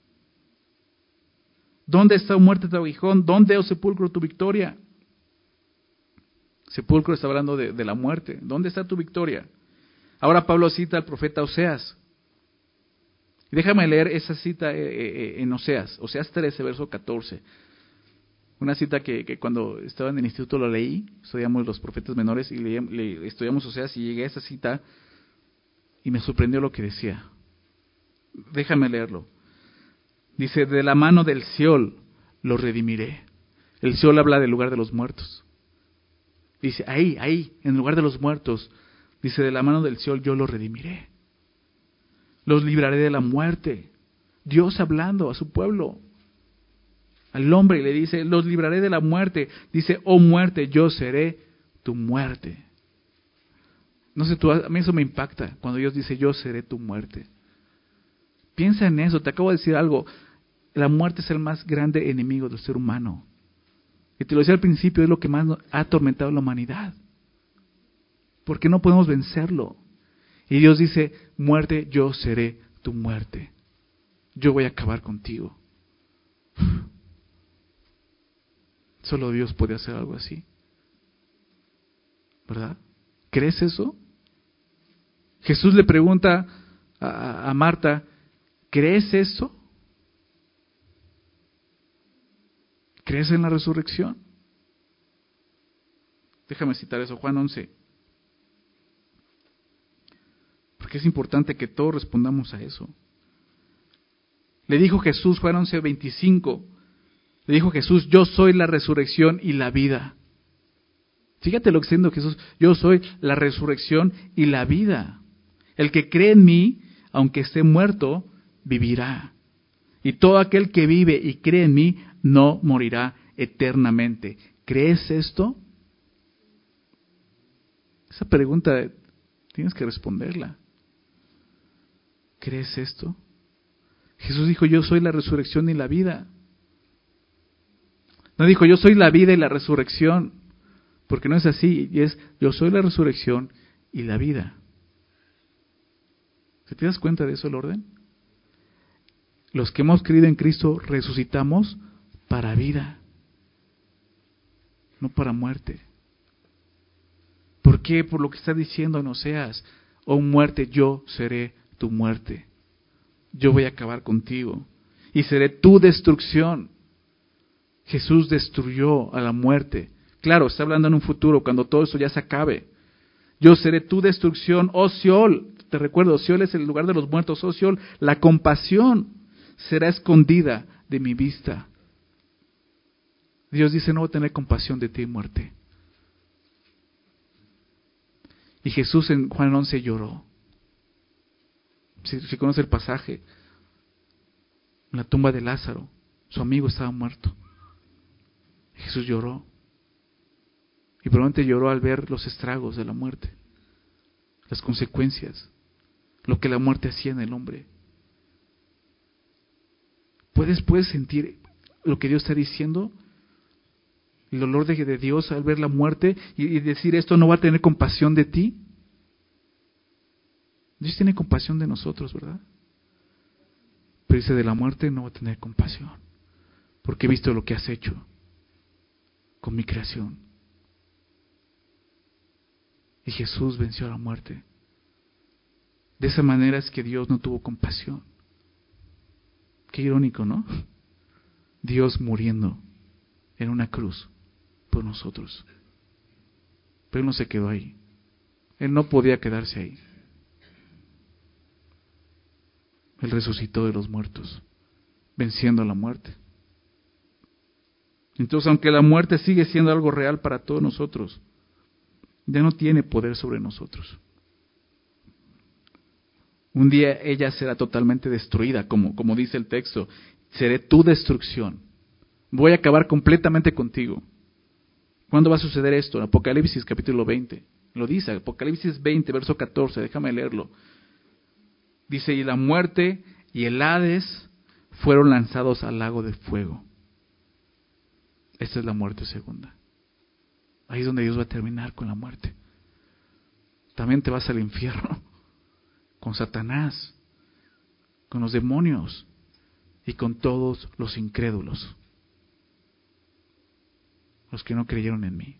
¿Dónde está, oh muerte, tu aguijón? ¿Dónde, oh sepulcro, tu victoria? Sepulcro está hablando de, de la muerte. ¿Dónde está tu victoria? Ahora Pablo cita al profeta Oseas. Déjame leer esa cita en Oseas, Oseas trece, verso catorce. Una cita que, que cuando estaba en el instituto lo leí, estudiamos los profetas menores y leí, le, estudiamos Oseas y llegué a esa cita y me sorprendió lo que decía. Déjame leerlo. Dice, de la mano del Seol lo redimiré. El Seol habla del lugar de los muertos. Dice, ahí, ahí, en el lugar de los muertos, dice, de la mano del Seol yo lo redimiré. Los libraré de la muerte. Dios hablando a su pueblo, al hombre, y le dice, los libraré de la muerte. Dice, oh muerte, yo seré tu muerte. No sé, tú, a mí eso me impacta, cuando Dios dice, yo seré tu muerte. Piensa en eso, te acabo de decir algo. La muerte es el más grande enemigo del ser humano. Y te lo decía al principio, es lo que más ha atormentado a la humanidad. Porque no podemos vencerlo. Y Dios dice, muerte, yo seré tu muerte. Yo voy a acabar contigo. Solo Dios puede hacer algo así. ¿Verdad? ¿Crees eso? Jesús le pregunta a, a Marta, ¿crees eso? ¿Crees en la resurrección? Déjame citar eso, Juan once. Porque es importante que todos respondamos a eso. Le dijo Jesús, Juan once, veinticinco, le dijo Jesús, yo soy la resurrección y la vida. Fíjate lo que está diciendo Jesús, yo soy la resurrección y la vida. El que cree en mí, aunque esté muerto, vivirá. Y todo aquel que vive y cree en mí, no morirá eternamente. ¿Crees esto? Esa pregunta tienes que responderla. ¿Crees esto? Jesús dijo, yo soy la resurrección y la vida. No dijo, yo soy la vida y la resurrección. Porque no es así, y es, yo soy la resurrección y la vida. ¿Se te das cuenta de eso el orden? Los que hemos creído en Cristo resucitamos para vida, no para muerte. ¿Por qué? Por lo que está diciendo en Oseas, oh muerte, yo seré tu muerte. Yo voy a acabar contigo y seré tu destrucción. Jesús destruyó a la muerte. Claro, está hablando en un futuro, cuando todo eso ya se acabe. Yo seré tu destrucción, oh Seol. Te recuerdo, Seol es el lugar de los muertos, oh Seol. La compasión será escondida de mi vista. Dios dice, no voy a tener compasión de ti, muerte. Y Jesús en Juan once lloró. Si, si conoce el pasaje, en la tumba de Lázaro, su amigo estaba muerto. Jesús lloró. Y probablemente lloró al ver los estragos de la muerte, las consecuencias, lo que la muerte hacía en el hombre. ¿Puedes, puedes sentir lo que Dios está diciendo? El dolor de, de Dios al ver la muerte y, y decir, esto no va a tener compasión de ti. Dios tiene compasión de nosotros, ¿verdad? Pero dice, de la muerte no va a tener compasión, porque he visto lo que has hecho con mi creación. Y Jesús venció a la muerte. De esa manera es que Dios no tuvo compasión. Qué irónico, ¿no? Dios muriendo en una cruz por nosotros. Pero Él no se quedó ahí. Él no podía quedarse ahí. Él resucitó de los muertos, venciendo a la muerte. Entonces, aunque la muerte sigue siendo algo real para todos nosotros, ya no tiene poder sobre nosotros. Un día ella será totalmente destruida, como, como dice el texto. Seré tu destrucción. Voy a acabar completamente contigo. ¿Cuándo va a suceder esto? En Apocalipsis capítulo veinte. Lo dice, Apocalipsis veinte, verso catorce. Déjame leerlo. Dice, y la muerte y el Hades fueron lanzados al lago de fuego. Esta es la muerte segunda. Ahí es donde Dios va a terminar con la muerte. También te vas al infierno. Con Satanás, con los demonios y con todos los incrédulos, los que no creyeron en mí.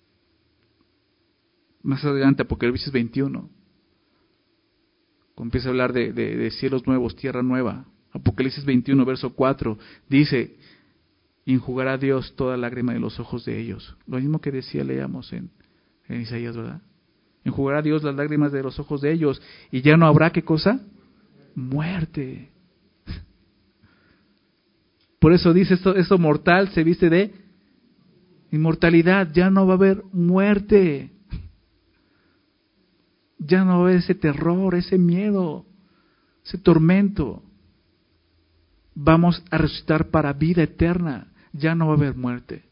Más adelante, Apocalipsis veintiuno, cuando empieza a hablar de, de, de cielos nuevos, tierra nueva, Apocalipsis veintiuno, verso cuatro, dice, enjugará Dios toda lágrima de los ojos de ellos. Lo mismo que decía, leíamos en, en Isaías, ¿verdad? Enjugará Dios las lágrimas de los ojos de ellos y ya no habrá, ¿qué cosa? Muerte. Por eso dice esto, esto mortal se viste de inmortalidad. Ya no va a haber muerte. Ya no va a haber ese terror, ese miedo, ese tormento. Vamos a resucitar para vida eterna. Ya no va a haber muerte.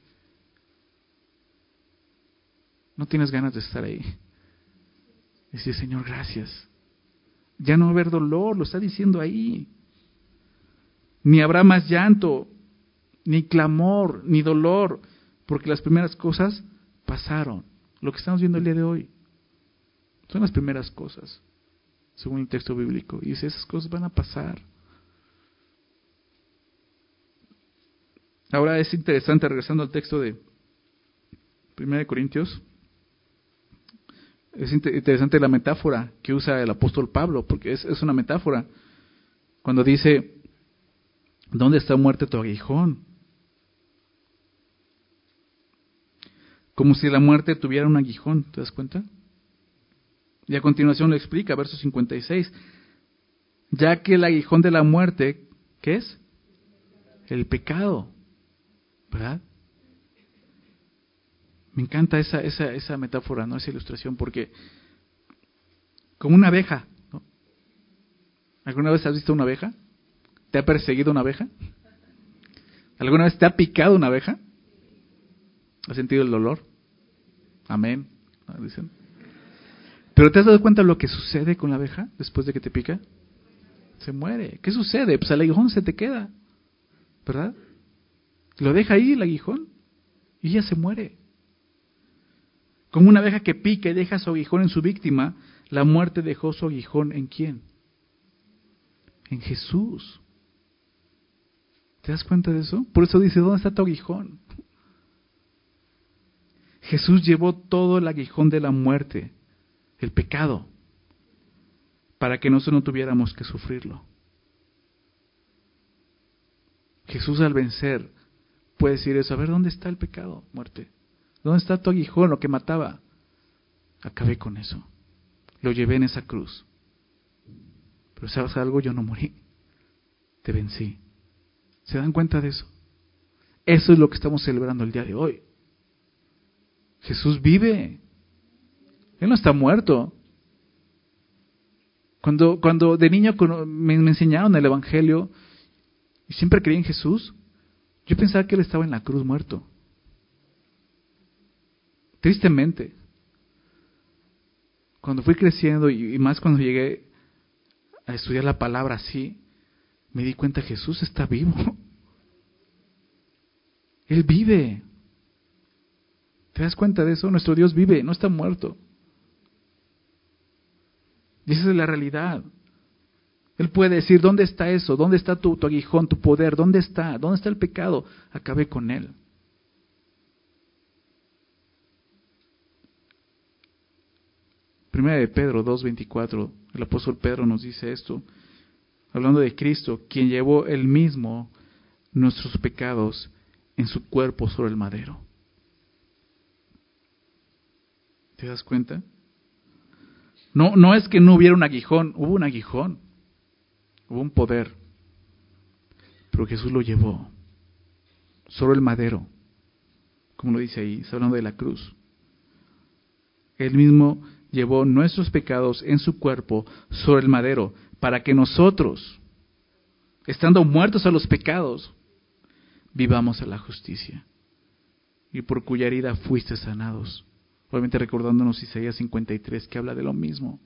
No tienes ganas de estar ahí. Dice, Señor, gracias. Ya no va a haber dolor, lo está diciendo ahí. Ni habrá más llanto, ni clamor, ni dolor, porque las primeras cosas pasaron. Lo que estamos viendo el día de hoy son las primeras cosas, según el texto bíblico. Y dice, esas cosas van a pasar. Ahora es interesante, regresando al texto de primera de Corintios, es interesante la metáfora que usa el apóstol Pablo, porque es, es una metáfora. Cuando dice, ¿dónde está muerte tu aguijón? Como si la muerte tuviera un aguijón, ¿te das cuenta? Y a continuación lo explica, verso cincuenta y seis. Ya que el aguijón de la muerte, ¿qué es? El pecado, ¿verdad? Me encanta esa, esa, esa metáfora, ¿no? Esa ilustración, porque como una abeja, ¿no? ¿Alguna vez has visto una abeja? ¿Te ha perseguido una abeja? ¿Alguna vez te ha picado una abeja? ¿Has sentido el dolor? Amén, ¿no? Dicen. ¿Pero te has dado cuenta de lo que sucede con la abeja después de que te pica? Se muere. ¿Qué sucede? Pues el aguijón se te queda, ¿verdad? Lo deja ahí el aguijón y ella se muere. Como una abeja que pica y deja su aguijón en su víctima, la muerte dejó su aguijón ¿en quién? En Jesús. ¿Te das cuenta de eso? Por eso dice, ¿dónde está tu aguijón? Jesús llevó todo el aguijón de la muerte, el pecado, para que nosotros no tuviéramos que sufrirlo. Jesús al vencer puede decir eso, a ver, ¿dónde está el pecado, muerte? ¿Dónde está tu aguijón, lo que mataba? Acabé con eso. Lo llevé en esa cruz. Pero ¿sabes algo? Yo no morí. Te vencí. ¿Se dan cuenta de eso? Eso es lo que estamos celebrando el día de hoy. Jesús vive. Él no está muerto. Cuando, cuando de niño me, me enseñaron el Evangelio y siempre creí en Jesús, yo pensaba que Él estaba en la cruz muerto. Tristemente. Cuando fui creciendo y, y más cuando llegué a estudiar la palabra así, me di cuenta que Jesús está vivo. Él vive. ¿Te das cuenta de eso? Nuestro Dios vive, no está muerto. Y esa es la realidad. Él puede decir, ¿dónde está eso? ¿Dónde está tu, tu aguijón, tu poder? ¿Dónde está? ¿Dónde está el pecado? Acabé con él. Primera de Pedro dos veinticuatro, el apóstol Pedro nos dice esto, hablando de Cristo, quien llevó él mismo nuestros pecados en su cuerpo sobre el madero. ¿Te das cuenta? No, no es que no hubiera un aguijón, hubo un aguijón, hubo un poder, pero Jesús lo llevó sobre el madero, como lo dice ahí, está hablando de la cruz. Él mismo llevó nuestros pecados en su cuerpo sobre el madero, para que nosotros, estando muertos a los pecados, vivamos a la justicia, y por cuya herida fuiste sanados. Obviamente recordándonos Isaías cincuenta y tres, que habla de lo mismo.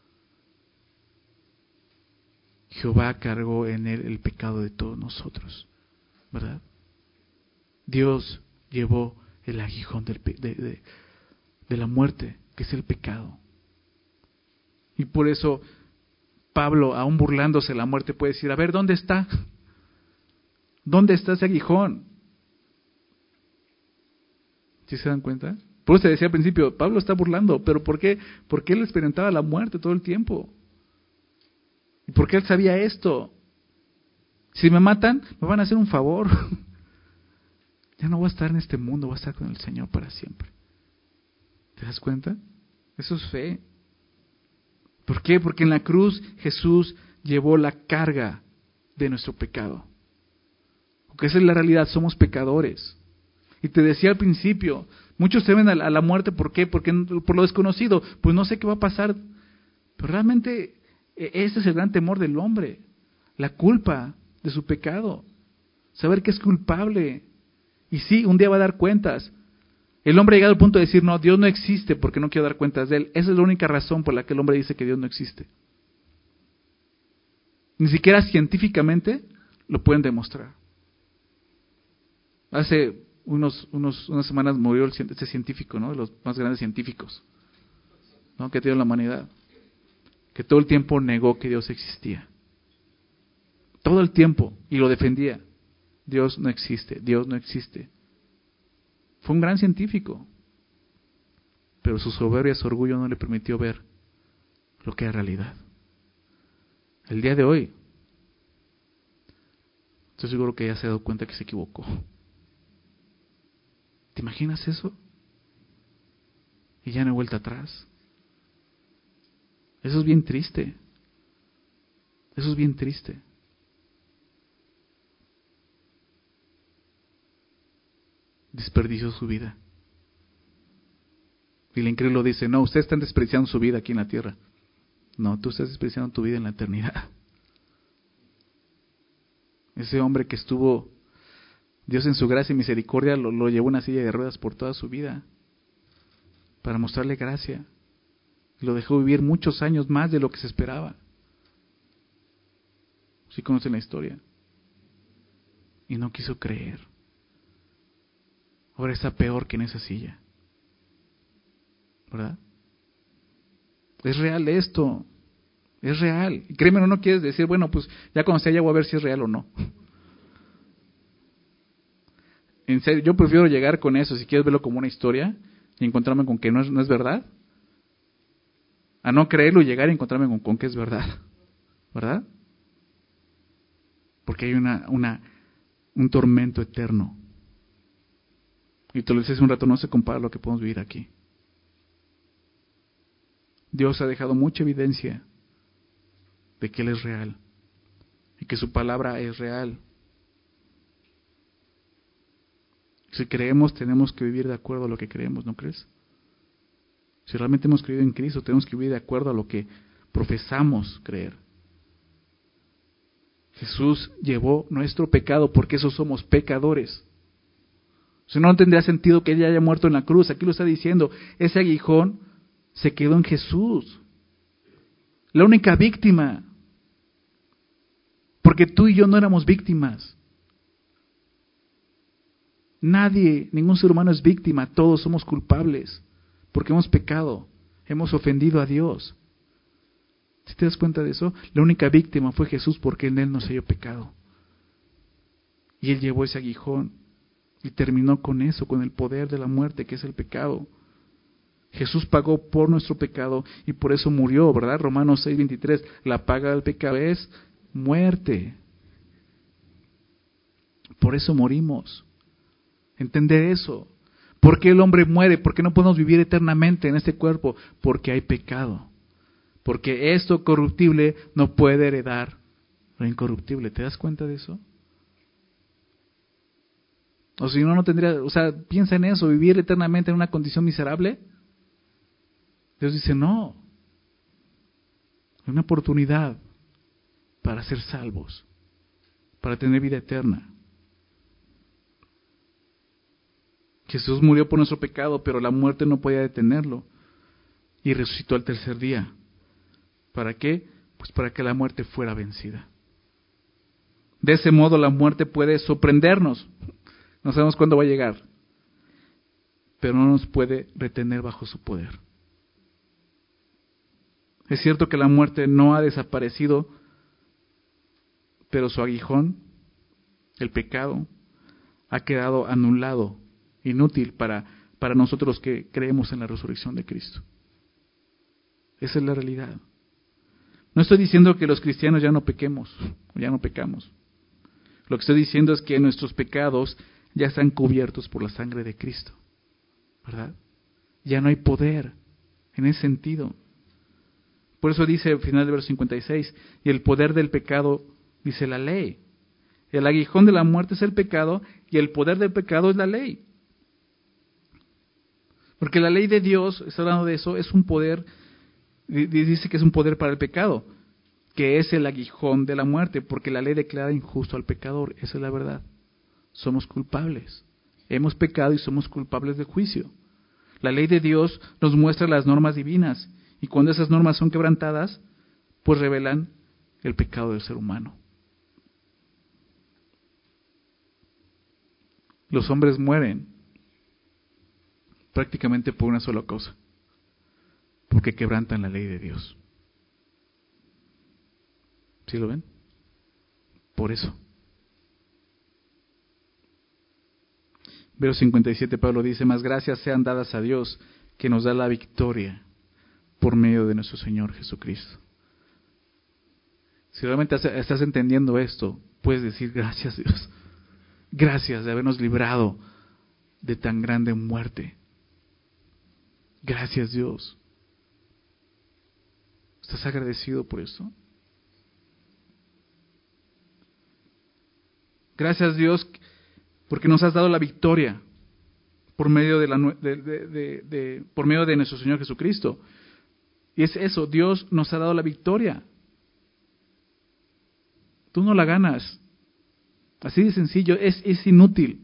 Jehová cargó en él el pecado de todos nosotros, ¿verdad? Dios llevó el aguijón del, de, de, de la muerte, que es el pecado. Y por eso Pablo, aún burlándose de la muerte, puede decir, a ver, ¿dónde está? ¿Dónde está ese aguijón? ¿Sí se dan cuenta? Por eso te decía al principio, Pablo está burlando, pero ¿por qué? Porque él experimentaba la muerte todo el tiempo. ¿Y por qué él sabía esto? Si me matan, me van a hacer un favor. Ya no voy a estar en este mundo, voy a estar con el Señor para siempre. ¿Te das cuenta? Eso es fe. ¿Por qué? Porque en la cruz Jesús llevó la carga de nuestro pecado. Porque esa es la realidad, somos pecadores. Y te decía al principio, muchos temen a la muerte, ¿por qué? Porque por lo desconocido, pues no sé qué va a pasar. Pero realmente ese es el gran temor del hombre, la culpa de su pecado, saber que es culpable. Y sí, un día va a dar cuentas. El hombre ha llegado al punto de decir, no, Dios no existe porque no quiero dar cuentas de él. Esa es la única razón por la que el hombre dice que Dios no existe. Ni siquiera científicamente lo pueden demostrar. Hace unos, unos, unas semanas murió este científico, ¿no? De los más grandes científicos, ¿no? Que ha tenido la humanidad, que todo el tiempo negó que Dios existía. Todo el tiempo, y lo defendía. Dios no existe, Dios no existe. Fue un gran científico, pero su soberbia, su orgullo no le permitió ver lo que era realidad. El día de hoy, estoy seguro que ya se ha dado cuenta que se equivocó. ¿Te imaginas eso? Y ya no hay vuelta atrás. Eso es bien triste. Eso es bien triste. Desperdició su vida. Y el incrédulo dice, no, ustedes están desperdiciando su vida aquí en la tierra. No, tú estás desperdiciando tu vida en la eternidad. Ese hombre que estuvo, Dios en su gracia y misericordia lo, lo llevó en una silla de ruedas por toda su vida, para mostrarle gracia. Y lo dejó vivir muchos años más de lo que se esperaba. ¿Sí conocen la historia? Y no quiso creer. Ahora está peor que en esa silla. ¿verdad? Es real esto, es real. Y créeme, no quieres decir, bueno, pues ya cuando sea ya voy a ver si es real o no. En serio, yo prefiero llegar con eso, si quieres verlo como una historia, y encontrarme con que no es, no es verdad, a no creerlo y llegar y encontrarme con, con que es verdad, ¿verdad? Porque hay una, una, un tormento eterno. Y te lo decía hace un rato, no se compara a lo que podemos vivir aquí. Dios ha dejado mucha evidencia de que Él es real y que su palabra es real. Si creemos, tenemos que vivir de acuerdo a lo que creemos, ¿no crees? Si realmente hemos creído en Cristo, tenemos que vivir de acuerdo a lo que profesamos creer. Jesús llevó nuestro pecado porque esos somos pecadores. Si no, no tendría sentido que Él haya muerto en la cruz. Aquí lo está diciendo, ese aguijón se quedó en Jesús. La única víctima. Porque tú y yo no éramos víctimas. Nadie, ningún ser humano es víctima. Todos somos culpables. Porque hemos pecado. Hemos ofendido a Dios. ¿Sí te das cuenta de eso? La única víctima fue Jesús porque en Él nos halló pecado. Y Él llevó ese aguijón. Y terminó con eso, con el poder de la muerte que es el pecado. Jesús pagó por nuestro pecado y por eso murió, ¿verdad? Romanos seis veintitrés, la paga del pecado es muerte. Por eso morimos. Entender eso. ¿Por qué el hombre muere? ¿Por qué no podemos vivir eternamente en este cuerpo? Porque hay pecado. Porque esto corruptible no puede heredar lo incorruptible. ¿Te das cuenta de eso? O si no, no tendría, o sea, piensa en eso, vivir eternamente en una condición miserable. Dios dice, no, hay una oportunidad para ser salvos, para tener vida eterna. Jesús murió por nuestro pecado, pero la muerte no podía detenerlo. Y resucitó al tercer día. ¿Para qué? Pues para que la muerte fuera vencida. De ese modo la muerte puede sorprendernos. No sabemos cuándo va a llegar, pero no nos puede retener bajo su poder. Es cierto que la muerte no ha desaparecido, pero su aguijón, el pecado, ha quedado anulado, inútil para, para nosotros que creemos en la resurrección de Cristo. Esa es la realidad. No estoy diciendo que los cristianos ya no pequemos, ya no pecamos. Lo que estoy diciendo es que nuestros pecados ya están cubiertos por la sangre de Cristo, ¿verdad? Ya no hay poder en ese sentido. Por eso dice al final del verso cincuenta y seis, y el poder del pecado, dice la ley. El aguijón de la muerte es el pecado y el poder del pecado es la ley. Porque la ley de Dios, está hablando de eso, es un poder, dice que es un poder para el pecado, que es el aguijón de la muerte, porque la ley declara injusto al pecador, esa es la verdad. Somos culpables. Hemos pecado y somos culpables de juicio. La ley de Dios nos muestra las normas divinas y cuando esas normas son quebrantadas, pues revelan el pecado del ser humano. Los hombres mueren prácticamente por una sola cosa, porque quebrantan la ley de Dios. ¿Sí lo ven? Por eso. Verso cincuenta y siete, Pablo dice, más gracias sean dadas a Dios que nos da la victoria por medio de nuestro Señor Jesucristo. Si realmente estás entendiendo esto, puedes decir gracias Dios. Gracias de habernos librado de tan grande muerte. Gracias Dios. ¿Estás agradecido por esto? Gracias Dios porque nos has dado la victoria por medio de, la, de, de, de, de, por medio de nuestro Señor Jesucristo. Y es eso, Dios nos ha dado la victoria. Tú no la ganas. Así de sencillo, es, es inútil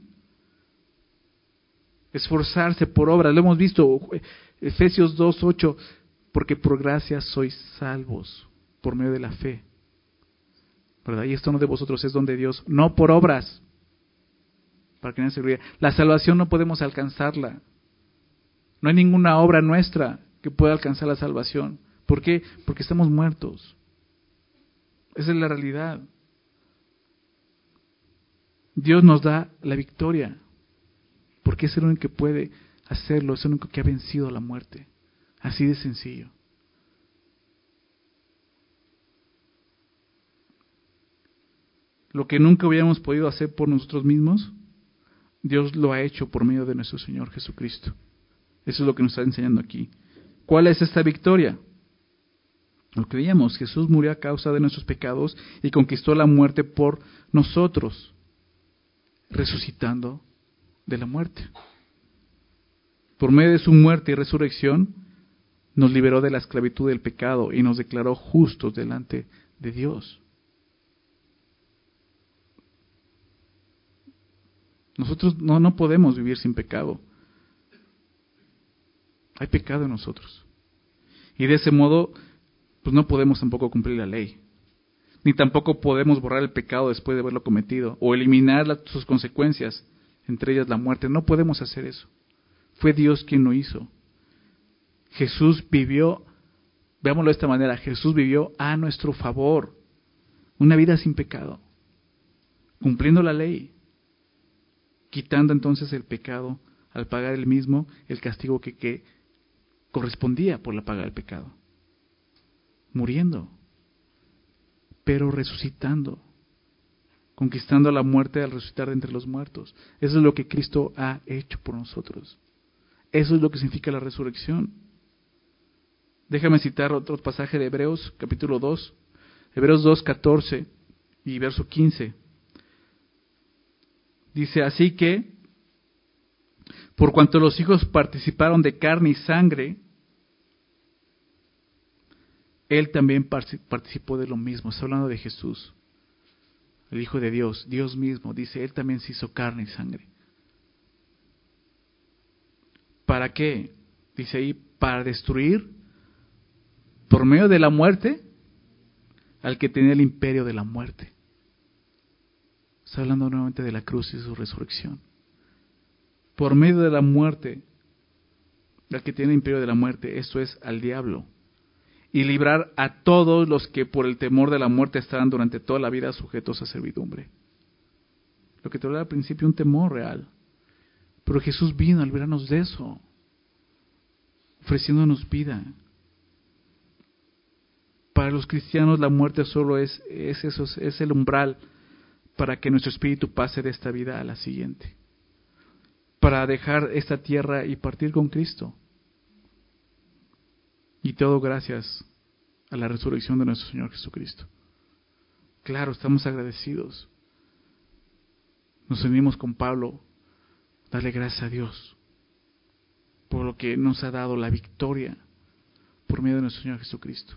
esforzarse por obras. Lo hemos visto, Efesios dos ocho, porque por gracia sois salvos por medio de la fe. ¿Verdad? Y esto no de vosotros, es don de Dios, no por obras, para que no se ría. La salvación no podemos alcanzarla. No hay ninguna obra nuestra que pueda alcanzar la salvación. ¿Por qué? Porque estamos muertos. Esa es la realidad. Dios nos da la victoria, porque es el único que puede hacerlo, es el único que ha vencido la muerte. Así de sencillo. Lo que nunca hubiéramos podido hacer por nosotros mismos, Dios lo ha hecho por medio de nuestro Señor Jesucristo. Eso es lo que nos está enseñando aquí. ¿Cuál es esta victoria? Lo que veíamos, Jesús murió a causa de nuestros pecados y conquistó la muerte por nosotros, resucitando de la muerte. Por medio de su muerte y resurrección, nos liberó de la esclavitud del pecado y nos declaró justos delante de Dios. Nosotros no, no podemos vivir sin pecado. Hay pecado en nosotros. Y de ese modo, pues no podemos tampoco cumplir la ley. Ni tampoco podemos borrar el pecado después de haberlo cometido, o eliminar las, sus consecuencias, entre ellas la muerte. No podemos hacer eso. Fue Dios quien lo hizo. Jesús vivió, veámoslo de esta manera, Jesús vivió a nuestro favor, una vida sin pecado, cumpliendo la ley, quitando entonces el pecado al pagar él mismo el castigo que, que correspondía por la paga del pecado, muriendo, pero resucitando, conquistando la muerte al resucitar de entre los muertos. Eso es lo que Cristo ha hecho por nosotros. Eso es lo que significa la resurrección. Déjame citar otro pasaje de Hebreos, capítulo dos, Hebreos dos, catorce y verso quince. Dice, así que, por cuanto los hijos participaron de carne y sangre, Él también participó de lo mismo. Está hablando de Jesús, el Hijo de Dios, Dios mismo. Dice, Él también se hizo carne y sangre. ¿Para qué? Dice ahí, para destruir por medio de la muerte al que tenía el imperio de la muerte. Está hablando nuevamente de la cruz y su resurrección. Por medio de la muerte al que tiene el imperio de la muerte, esto es al diablo. Y librar a todos los que por el temor de la muerte estarán durante toda la vida sujetos a servidumbre. Lo que te hablaba al principio, un temor real. Pero Jesús vino a librarnos de eso, ofreciéndonos vida. Para los cristianos la muerte solo es, es, eso, es el umbral para que nuestro espíritu pase de esta vida a la siguiente. Para dejar esta tierra y partir con Cristo. Y todo gracias a la resurrección de nuestro Señor Jesucristo. Claro, estamos agradecidos. Nos unimos con Pablo, darle gracias a Dios por lo que nos ha dado la victoria por medio de nuestro Señor Jesucristo.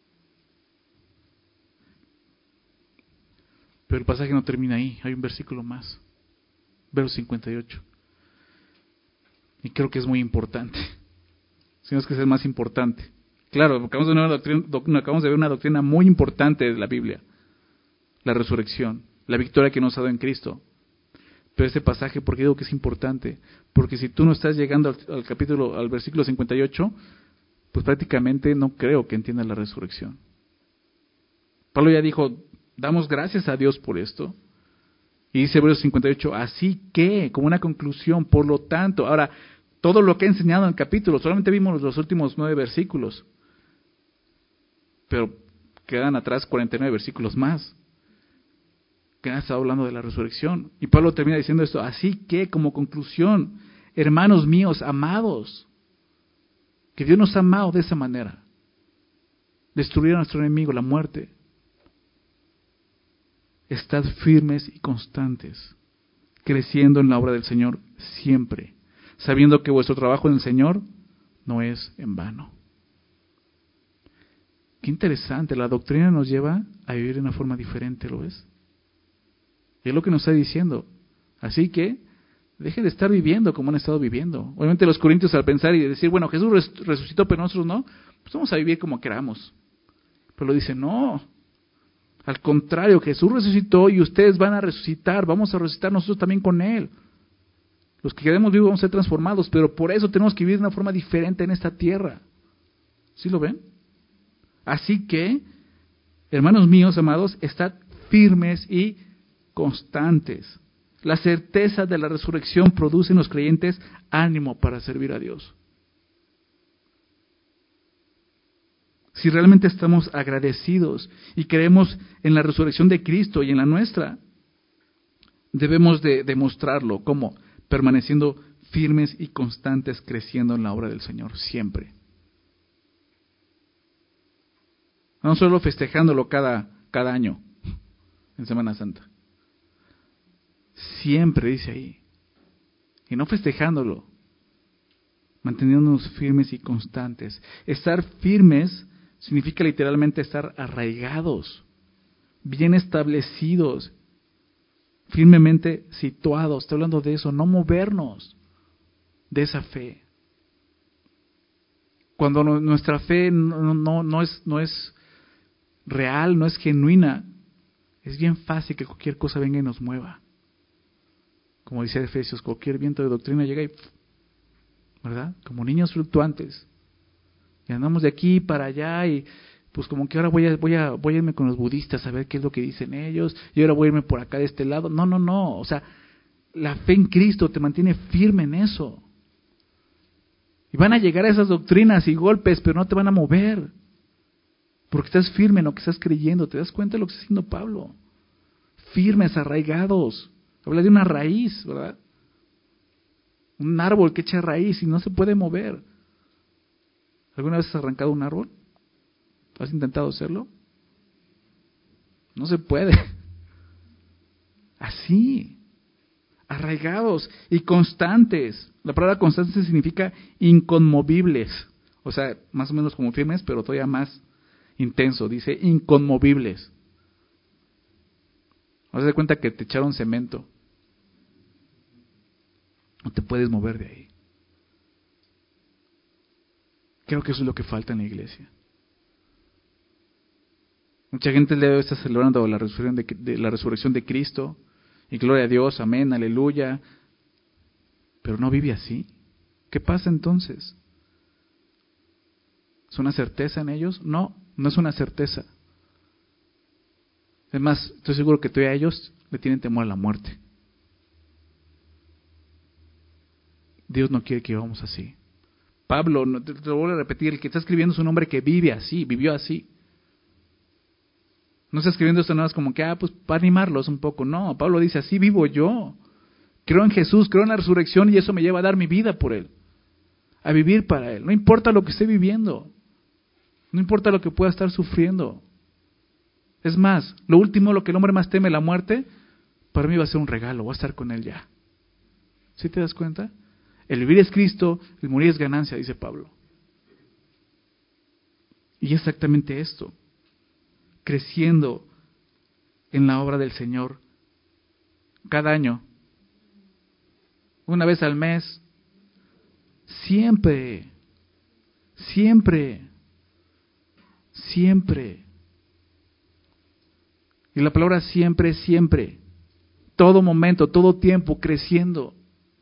Pero el pasaje no termina ahí, hay un versículo más, verso cincuenta y ocho. Y creo que es muy importante, si no es que es el más importante. Claro, acabamos de ver una doctrina, acabamos de ver una doctrina muy importante de la Biblia, la resurrección, la victoria que nos ha dado en Cristo. Pero este pasaje, ¿por qué digo que es importante? Porque si tú no estás llegando al, al capítulo, al versículo cincuenta y ocho, pues prácticamente no creo que entiendas la resurrección. Pablo ya dijo, damos gracias a Dios por esto. Y dice verso cincuenta y ocho, así que, como una conclusión, por lo tanto, ahora, todo lo que he enseñado en el capítulo, solamente vimos los últimos nueve versículos, pero quedan atrás cuarenta y nueve versículos más, que han estado hablando de la resurrección. Y Pablo termina diciendo esto, así que, como conclusión, hermanos míos, amados, que Dios nos ha amado de esa manera, destruir a nuestro enemigo, la muerte. Estad firmes y constantes, creciendo en la obra del Señor siempre, sabiendo que vuestro trabajo en el Señor no es en vano. Qué interesante, la doctrina nos lleva a vivir de una forma diferente, ¿lo ves? Y es lo que nos está diciendo. Así que, dejen de estar viviendo como han estado viviendo. Obviamente los corintios al pensar y decir, bueno, Jesús resucitó, pero nosotros no, pues vamos a vivir como queramos. Pero lo dice, no. Al contrario, Jesús resucitó y ustedes van a resucitar, vamos a resucitar nosotros también con Él. Los que quedemos vivos vamos a ser transformados, pero por eso tenemos que vivir de una forma diferente en esta tierra. ¿Sí lo ven? Así que, hermanos míos, amados, estad firmes y constantes. La certeza de la resurrección produce en los creyentes ánimo para servir a Dios. Si realmente estamos agradecidos y creemos en la resurrección de Cristo y en la nuestra, debemos de demostrarlo. ¿Cómo? Permaneciendo firmes y constantes, creciendo en la obra del Señor, siempre. No solo festejándolo cada, cada año, en Semana Santa. Siempre, dice ahí. Y no festejándolo, manteniéndonos firmes y constantes. Estar firmes significa literalmente estar arraigados, bien establecidos, firmemente situados. Estoy hablando de eso, no movernos de esa fe. Cuando no, nuestra fe no, no, no, es, no es real, no es genuina, es bien fácil que cualquier cosa venga y nos mueva. Como dice Efesios, cualquier viento de doctrina llega y, ¿verdad? Como niños fluctuantes. Y andamos de aquí para allá y pues como que ahora voy a, voy a, voy a irme con los budistas a ver qué es lo que dicen ellos, y ahora voy a irme por acá de este lado. No, no, no. O sea, la fe en Cristo te mantiene firme en eso. Y van a llegar a esas doctrinas y golpes, pero no te van a mover. Porque estás firme en lo que estás creyendo. ¿Te das cuenta de lo que está haciendo Pablo? Firmes, arraigados. Habla de una raíz, ¿verdad? Un árbol que echa raíz y no se puede mover. ¿Alguna vez has arrancado un árbol? ¿Has intentado hacerlo? No se puede. Así, arraigados y constantes. La palabra constante significa inconmovibles. O sea, más o menos como firmes, pero todavía más intenso. Dice inconmovibles. Vas a dar cuenta que te echaron cemento. No te puedes mover de ahí. Creo que eso es lo que falta en la iglesia. Mucha gente el día de hoy está celebrando la resurrección de, de, la resurrección de Cristo. Y gloria a Dios, amén, aleluya. Pero no vive así. ¿Qué pasa entonces? ¿Es una certeza en ellos? No, no es una certeza. Es más, estoy seguro que todavía ellos le tienen temor a la muerte. Dios no quiere que vivamos así. Pablo, te lo vuelvo a repetir, el que está escribiendo es un hombre que vive así, vivió así. No está escribiendo esto nada más como que, ah, pues para animarlos un poco. No, Pablo dice, así vivo yo. Creo en Jesús, creo en la resurrección y eso me lleva a dar mi vida por Él. A vivir para Él. No importa lo que esté viviendo. No importa lo que pueda estar sufriendo. Es más, lo último, lo que el hombre más teme, la muerte, para mí va a ser un regalo, voy a estar con Él ya. ¿Sí te das cuenta? El vivir es Cristo, el morir es ganancia, dice Pablo. Y exactamente esto, creciendo en la obra del Señor, cada año, una vez al mes, siempre, siempre, siempre. Y la palabra siempre, siempre, todo momento, todo tiempo, creciendo.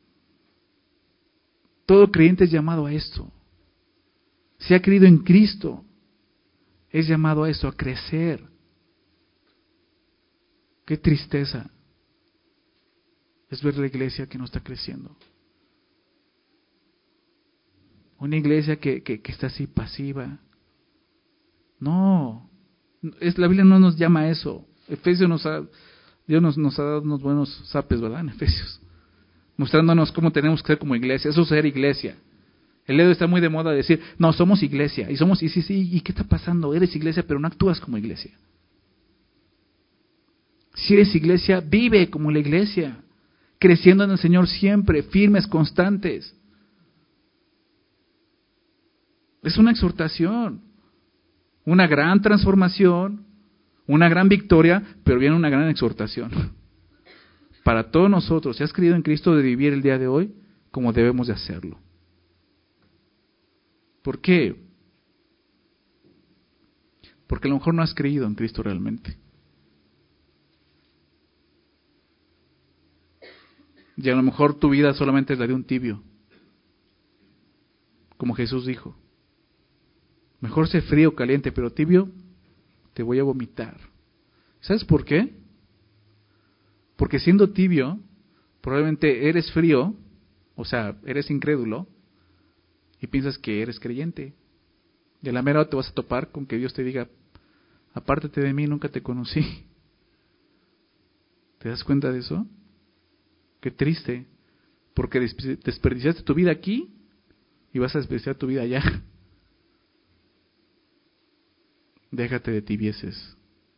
Todo creyente es llamado a esto. Si ha creído en Cristo, es llamado a esto, a crecer. Qué tristeza es ver la iglesia que no está creciendo. Una iglesia que, que, que está así pasiva. No, es, la Biblia no nos llama a eso. Efesios nos ha, Dios nos, nos ha dado unos buenos zapes, ¿verdad? En Efesios. Mostrándonos cómo tenemos que ser como iglesia. Eso es ser iglesia. El dedo está muy de moda decir, no, somos iglesia. Y somos, y sí, sí, ¿y qué está pasando? Eres iglesia, pero no actúas como iglesia. Si eres iglesia, vive como la iglesia. Creciendo en el Señor siempre, firmes, constantes. Es una exhortación. Una gran transformación. Una gran victoria, pero viene una gran exhortación. Para todos nosotros, si has creído en Cristo, de vivir el día de hoy como debemos de hacerlo. ¿Por qué? Porque a lo mejor no has creído en Cristo realmente. Y a lo mejor tu vida solamente es la de un tibio. Como Jesús dijo. Mejor sé frío o caliente, pero tibio te voy a vomitar. ¿Sabes por qué? Porque siendo tibio, probablemente eres frío, o sea, eres incrédulo, y piensas que eres creyente. Y a la mera hora te vas a topar con que Dios te diga, apártate de mí, nunca te conocí. ¿Te das cuenta de eso? Qué triste, porque desperdiciaste tu vida aquí y vas a desperdiciar tu vida allá. Déjate de tibieces.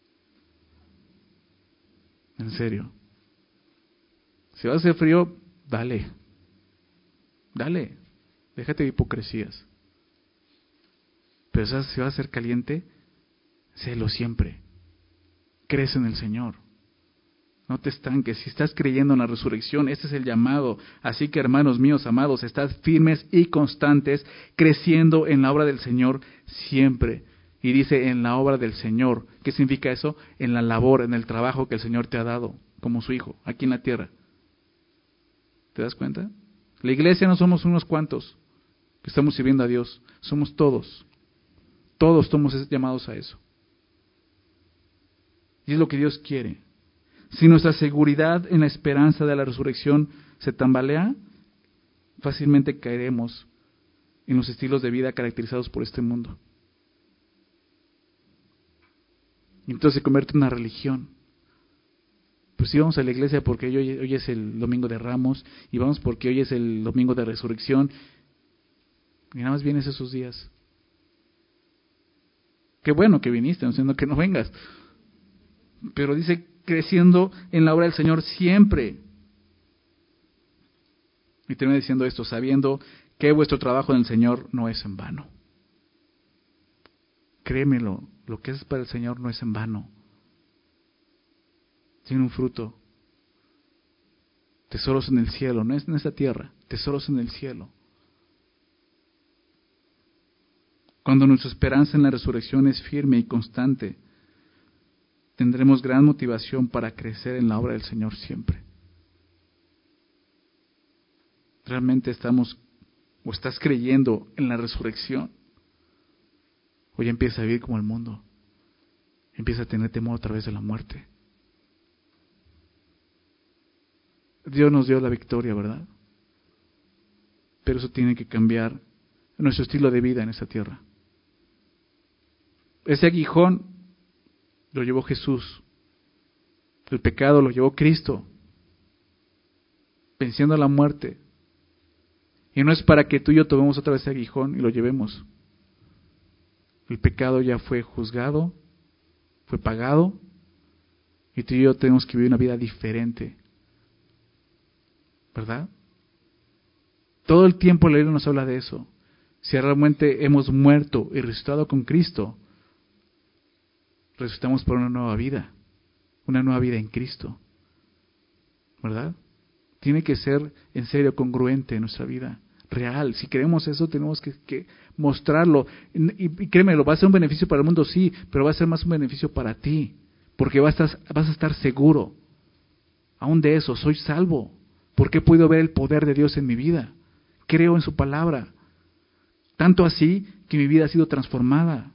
En serio. Si vas a hacer frío, dale. Dale. Déjate de hipocresías. Pero si vas a ser caliente, sélo siempre. Crece en el Señor. No te estanques. Si estás creyendo en la resurrección, este es el llamado. Así que, hermanos míos amados, estad firmes y constantes, creciendo en la obra del Señor siempre. Y dice en la obra del Señor. ¿Qué significa eso? En la labor, en el trabajo que el Señor te ha dado como su hijo, aquí en la tierra. ¿Te das cuenta? La iglesia no somos unos cuantos que estamos sirviendo a Dios. Somos todos. Todos estamos llamados a eso. Y es lo que Dios quiere. Si nuestra seguridad en la esperanza de la resurrección se tambalea, fácilmente caeremos en los estilos de vida caracterizados por este mundo. Y entonces se convierte en una religión. Pues sí, vamos a la iglesia porque hoy, hoy es el domingo de Ramos, y vamos porque hoy es el domingo de resurrección, y nada más vienes esos días. Qué bueno que viniste, no siendo que no vengas. Pero dice, creciendo en la obra del Señor siempre. Y termina diciendo esto, sabiendo que vuestro trabajo en el Señor no es en vano. Créemelo, lo que es para el Señor no es en vano. Tiene un fruto. Tesoros en el cielo, no es en esta tierra, tesoros en el cielo. Cuando nuestra esperanza en la resurrección es firme y constante, tendremos gran motivación para crecer en la obra del Señor siempre. ¿Realmente estamos o estás creyendo en la resurrección? O ya empiezas a vivir como el mundo. Empieza a tener temor a través de la muerte. Dios nos dio la victoria, ¿verdad? Pero eso tiene que cambiar nuestro estilo de vida en esta tierra. Ese aguijón lo llevó Jesús. El pecado lo llevó Cristo, venciendo a la muerte. Y no es para que tú y yo tomemos otra vez ese aguijón y lo llevemos. El pecado ya fue juzgado, fue pagado, y tú y yo tenemos que vivir una vida diferente. ¿Verdad? Todo el tiempo la Biblia nos habla de eso. Si realmente hemos muerto y resucitado con Cristo, resucitamos por una nueva vida, una nueva vida en Cristo. ¿Verdad? Tiene que ser en serio congruente en nuestra vida, real. Si queremos eso, tenemos que, que mostrarlo. Y, y créeme, va a ser un beneficio para el mundo, sí, pero va a ser más un beneficio para ti, porque vas a estar, vas a estar seguro, aún de eso, soy salvo, porque he podido ver el poder de Dios en mi vida. Creo en su palabra. Tanto así que mi vida ha sido transformada.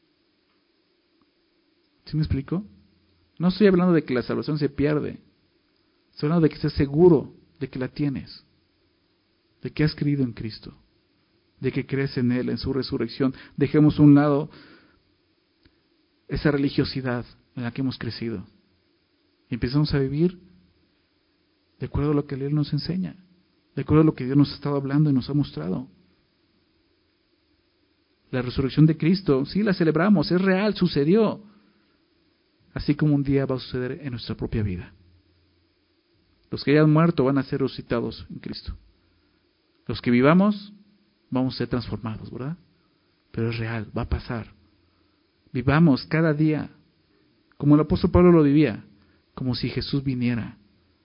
¿Sí me explico? No estoy hablando de que la salvación se pierde. Estoy hablando de que estés seguro de que la tienes. De que has creído en Cristo. De que crees en Él, en su resurrección. Dejemos a un lado esa religiosidad en la que hemos crecido. Y empezamos a vivir de acuerdo a lo que Él nos enseña. De acuerdo a lo que Dios nos ha estado hablando y nos ha mostrado. La resurrección de Cristo, sí la celebramos, es real, sucedió. Así como un día va a suceder en nuestra propia vida. Los que hayan muerto van a ser resucitados en Cristo. Los que vivamos vamos a ser transformados, ¿verdad? Pero es real, va a pasar. Vivamos cada día, como el apóstol Pablo lo vivía, como si Jesús viniera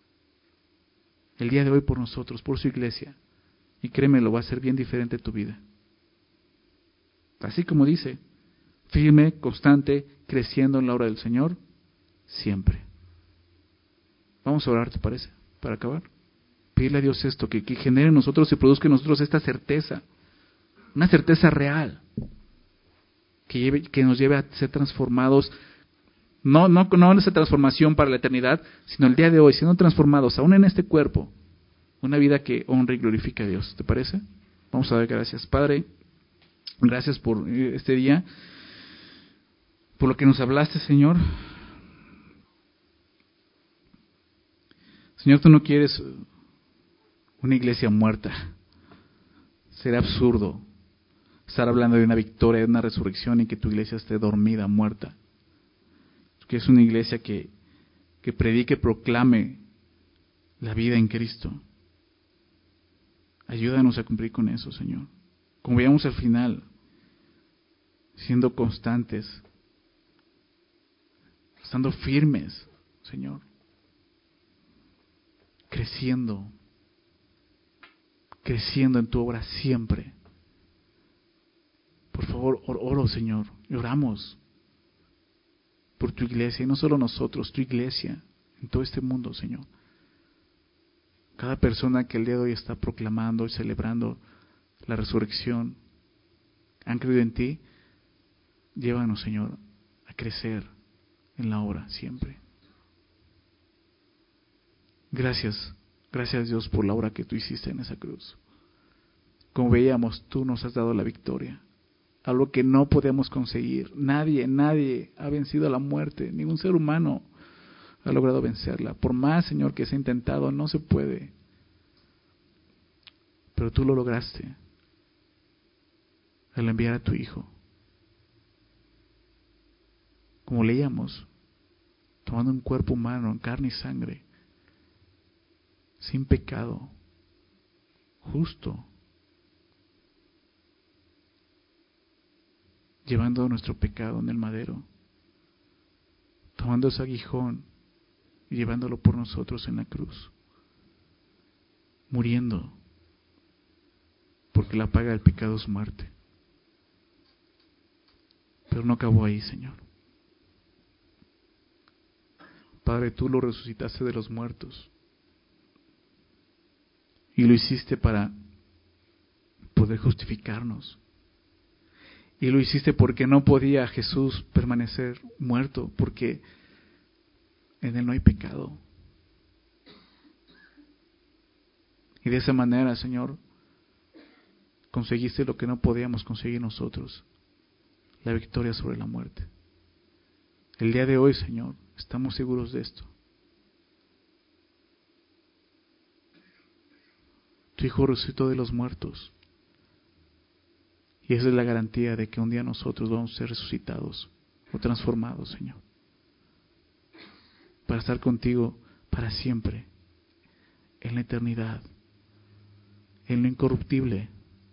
el día de hoy por nosotros, por su iglesia. Y créeme, lo va a hacer bien diferente tu vida. Así como dice, firme, constante, creciendo en la obra del Señor, siempre. Vamos a orar, ¿te parece? Para acabar. Pedirle a Dios esto, que, que genere en nosotros y produzca en nosotros esta certeza, una certeza real, que, lleve, que nos lleve a ser transformados, no, no, no en esa transformación para la eternidad, sino el día de hoy, siendo transformados aún en este cuerpo, una vida que honra y glorifica a Dios. ¿Te parece? Vamos a dar gracias. Padre, gracias por este día, por lo que nos hablaste, Señor. Señor, tú no quieres una iglesia muerta. Sería absurdo estar hablando de una victoria, de una resurrección y que tu iglesia esté dormida, muerta. Que es una iglesia que, que predique, proclame la vida en Cristo. Ayúdanos a cumplir con eso, Señor. Como veamos al final, siendo constantes, estando firmes, Señor, creciendo, creciendo en tu obra siempre. Por favor, oro, Señor, y oramos por tu iglesia, y no solo nosotros, tu iglesia, en todo este mundo, Señor. Cada persona que el día de hoy está proclamando y celebrando la resurrección, han creído en ti, llévanos, Señor, a crecer en la obra siempre. Gracias, gracias Dios por la obra que tú hiciste en esa cruz. Como veíamos, tú nos has dado la victoria, algo que no podemos conseguir. Nadie, nadie ha vencido a la muerte, ningún ser humano ha logrado vencerla. Por más, Señor, que se ha intentado, no se puede. Pero tú lo lograste al enviar a tu Hijo. Como leíamos, tomando un cuerpo humano, en carne y sangre, sin pecado, justo, llevando nuestro pecado en el madero, tomando ese aguijón y llevándolo por nosotros en la cruz, muriendo, porque la paga del pecado es muerte. Pero no acabó ahí, Señor. Padre, tú lo resucitaste de los muertos y lo hiciste para poder justificarnos. Y lo hiciste porque no podía Jesús permanecer muerto, porque en Él no hay pecado. Y de esa manera, Señor, conseguiste lo que no podíamos conseguir nosotros, la victoria sobre la muerte. El día de hoy, Señor, estamos seguros de esto. Tu Hijo resucitó de los muertos. Y esa es la garantía de que un día nosotros vamos a ser resucitados o transformados, Señor, para estar contigo para siempre, en la eternidad, en lo incorruptible,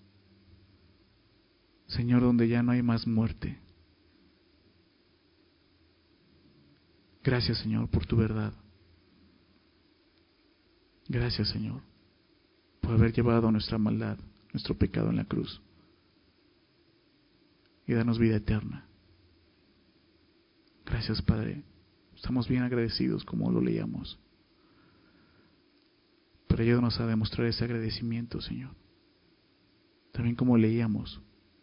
Señor, donde ya no hay más muerte. Gracias, Señor, por tu verdad. Gracias, Señor, por haber llevado nuestra maldad, nuestro pecado en la cruz y darnos vida eterna. Gracias, Padre. Estamos bien agradecidos como lo leíamos. Pero ayúdanos a demostrar ese agradecimiento, Señor. También como leíamos,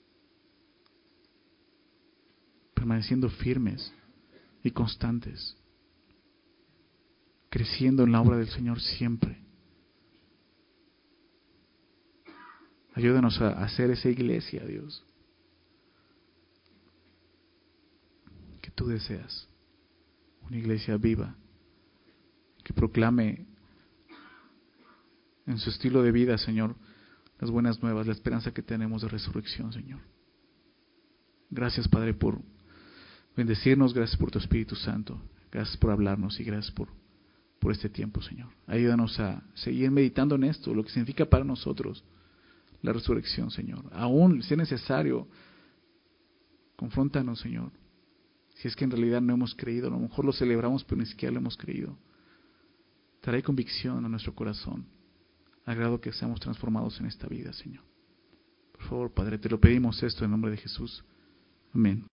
permaneciendo firmes y constantes, creciendo en la obra del Señor siempre. Ayúdanos a hacer esa iglesia, Dios, que tú deseas. Una iglesia viva, que proclame en su estilo de vida, Señor, las buenas nuevas, la esperanza que tenemos de resurrección, Señor. Gracias, Padre, por bendecirnos, gracias por tu Espíritu Santo, gracias por hablarnos y gracias por, por este tiempo, Señor. Ayúdanos a seguir meditando en esto, lo que significa para nosotros la resurrección, Señor. Aún si es necesario, confróntanos, Señor. Si es que en realidad no hemos creído, a lo mejor lo celebramos, pero ni siquiera lo hemos creído. Trae convicción a nuestro corazón, al grado que seamos transformados en esta vida, Señor. Por favor, Padre, te lo pedimos esto en nombre de Jesús. Amén.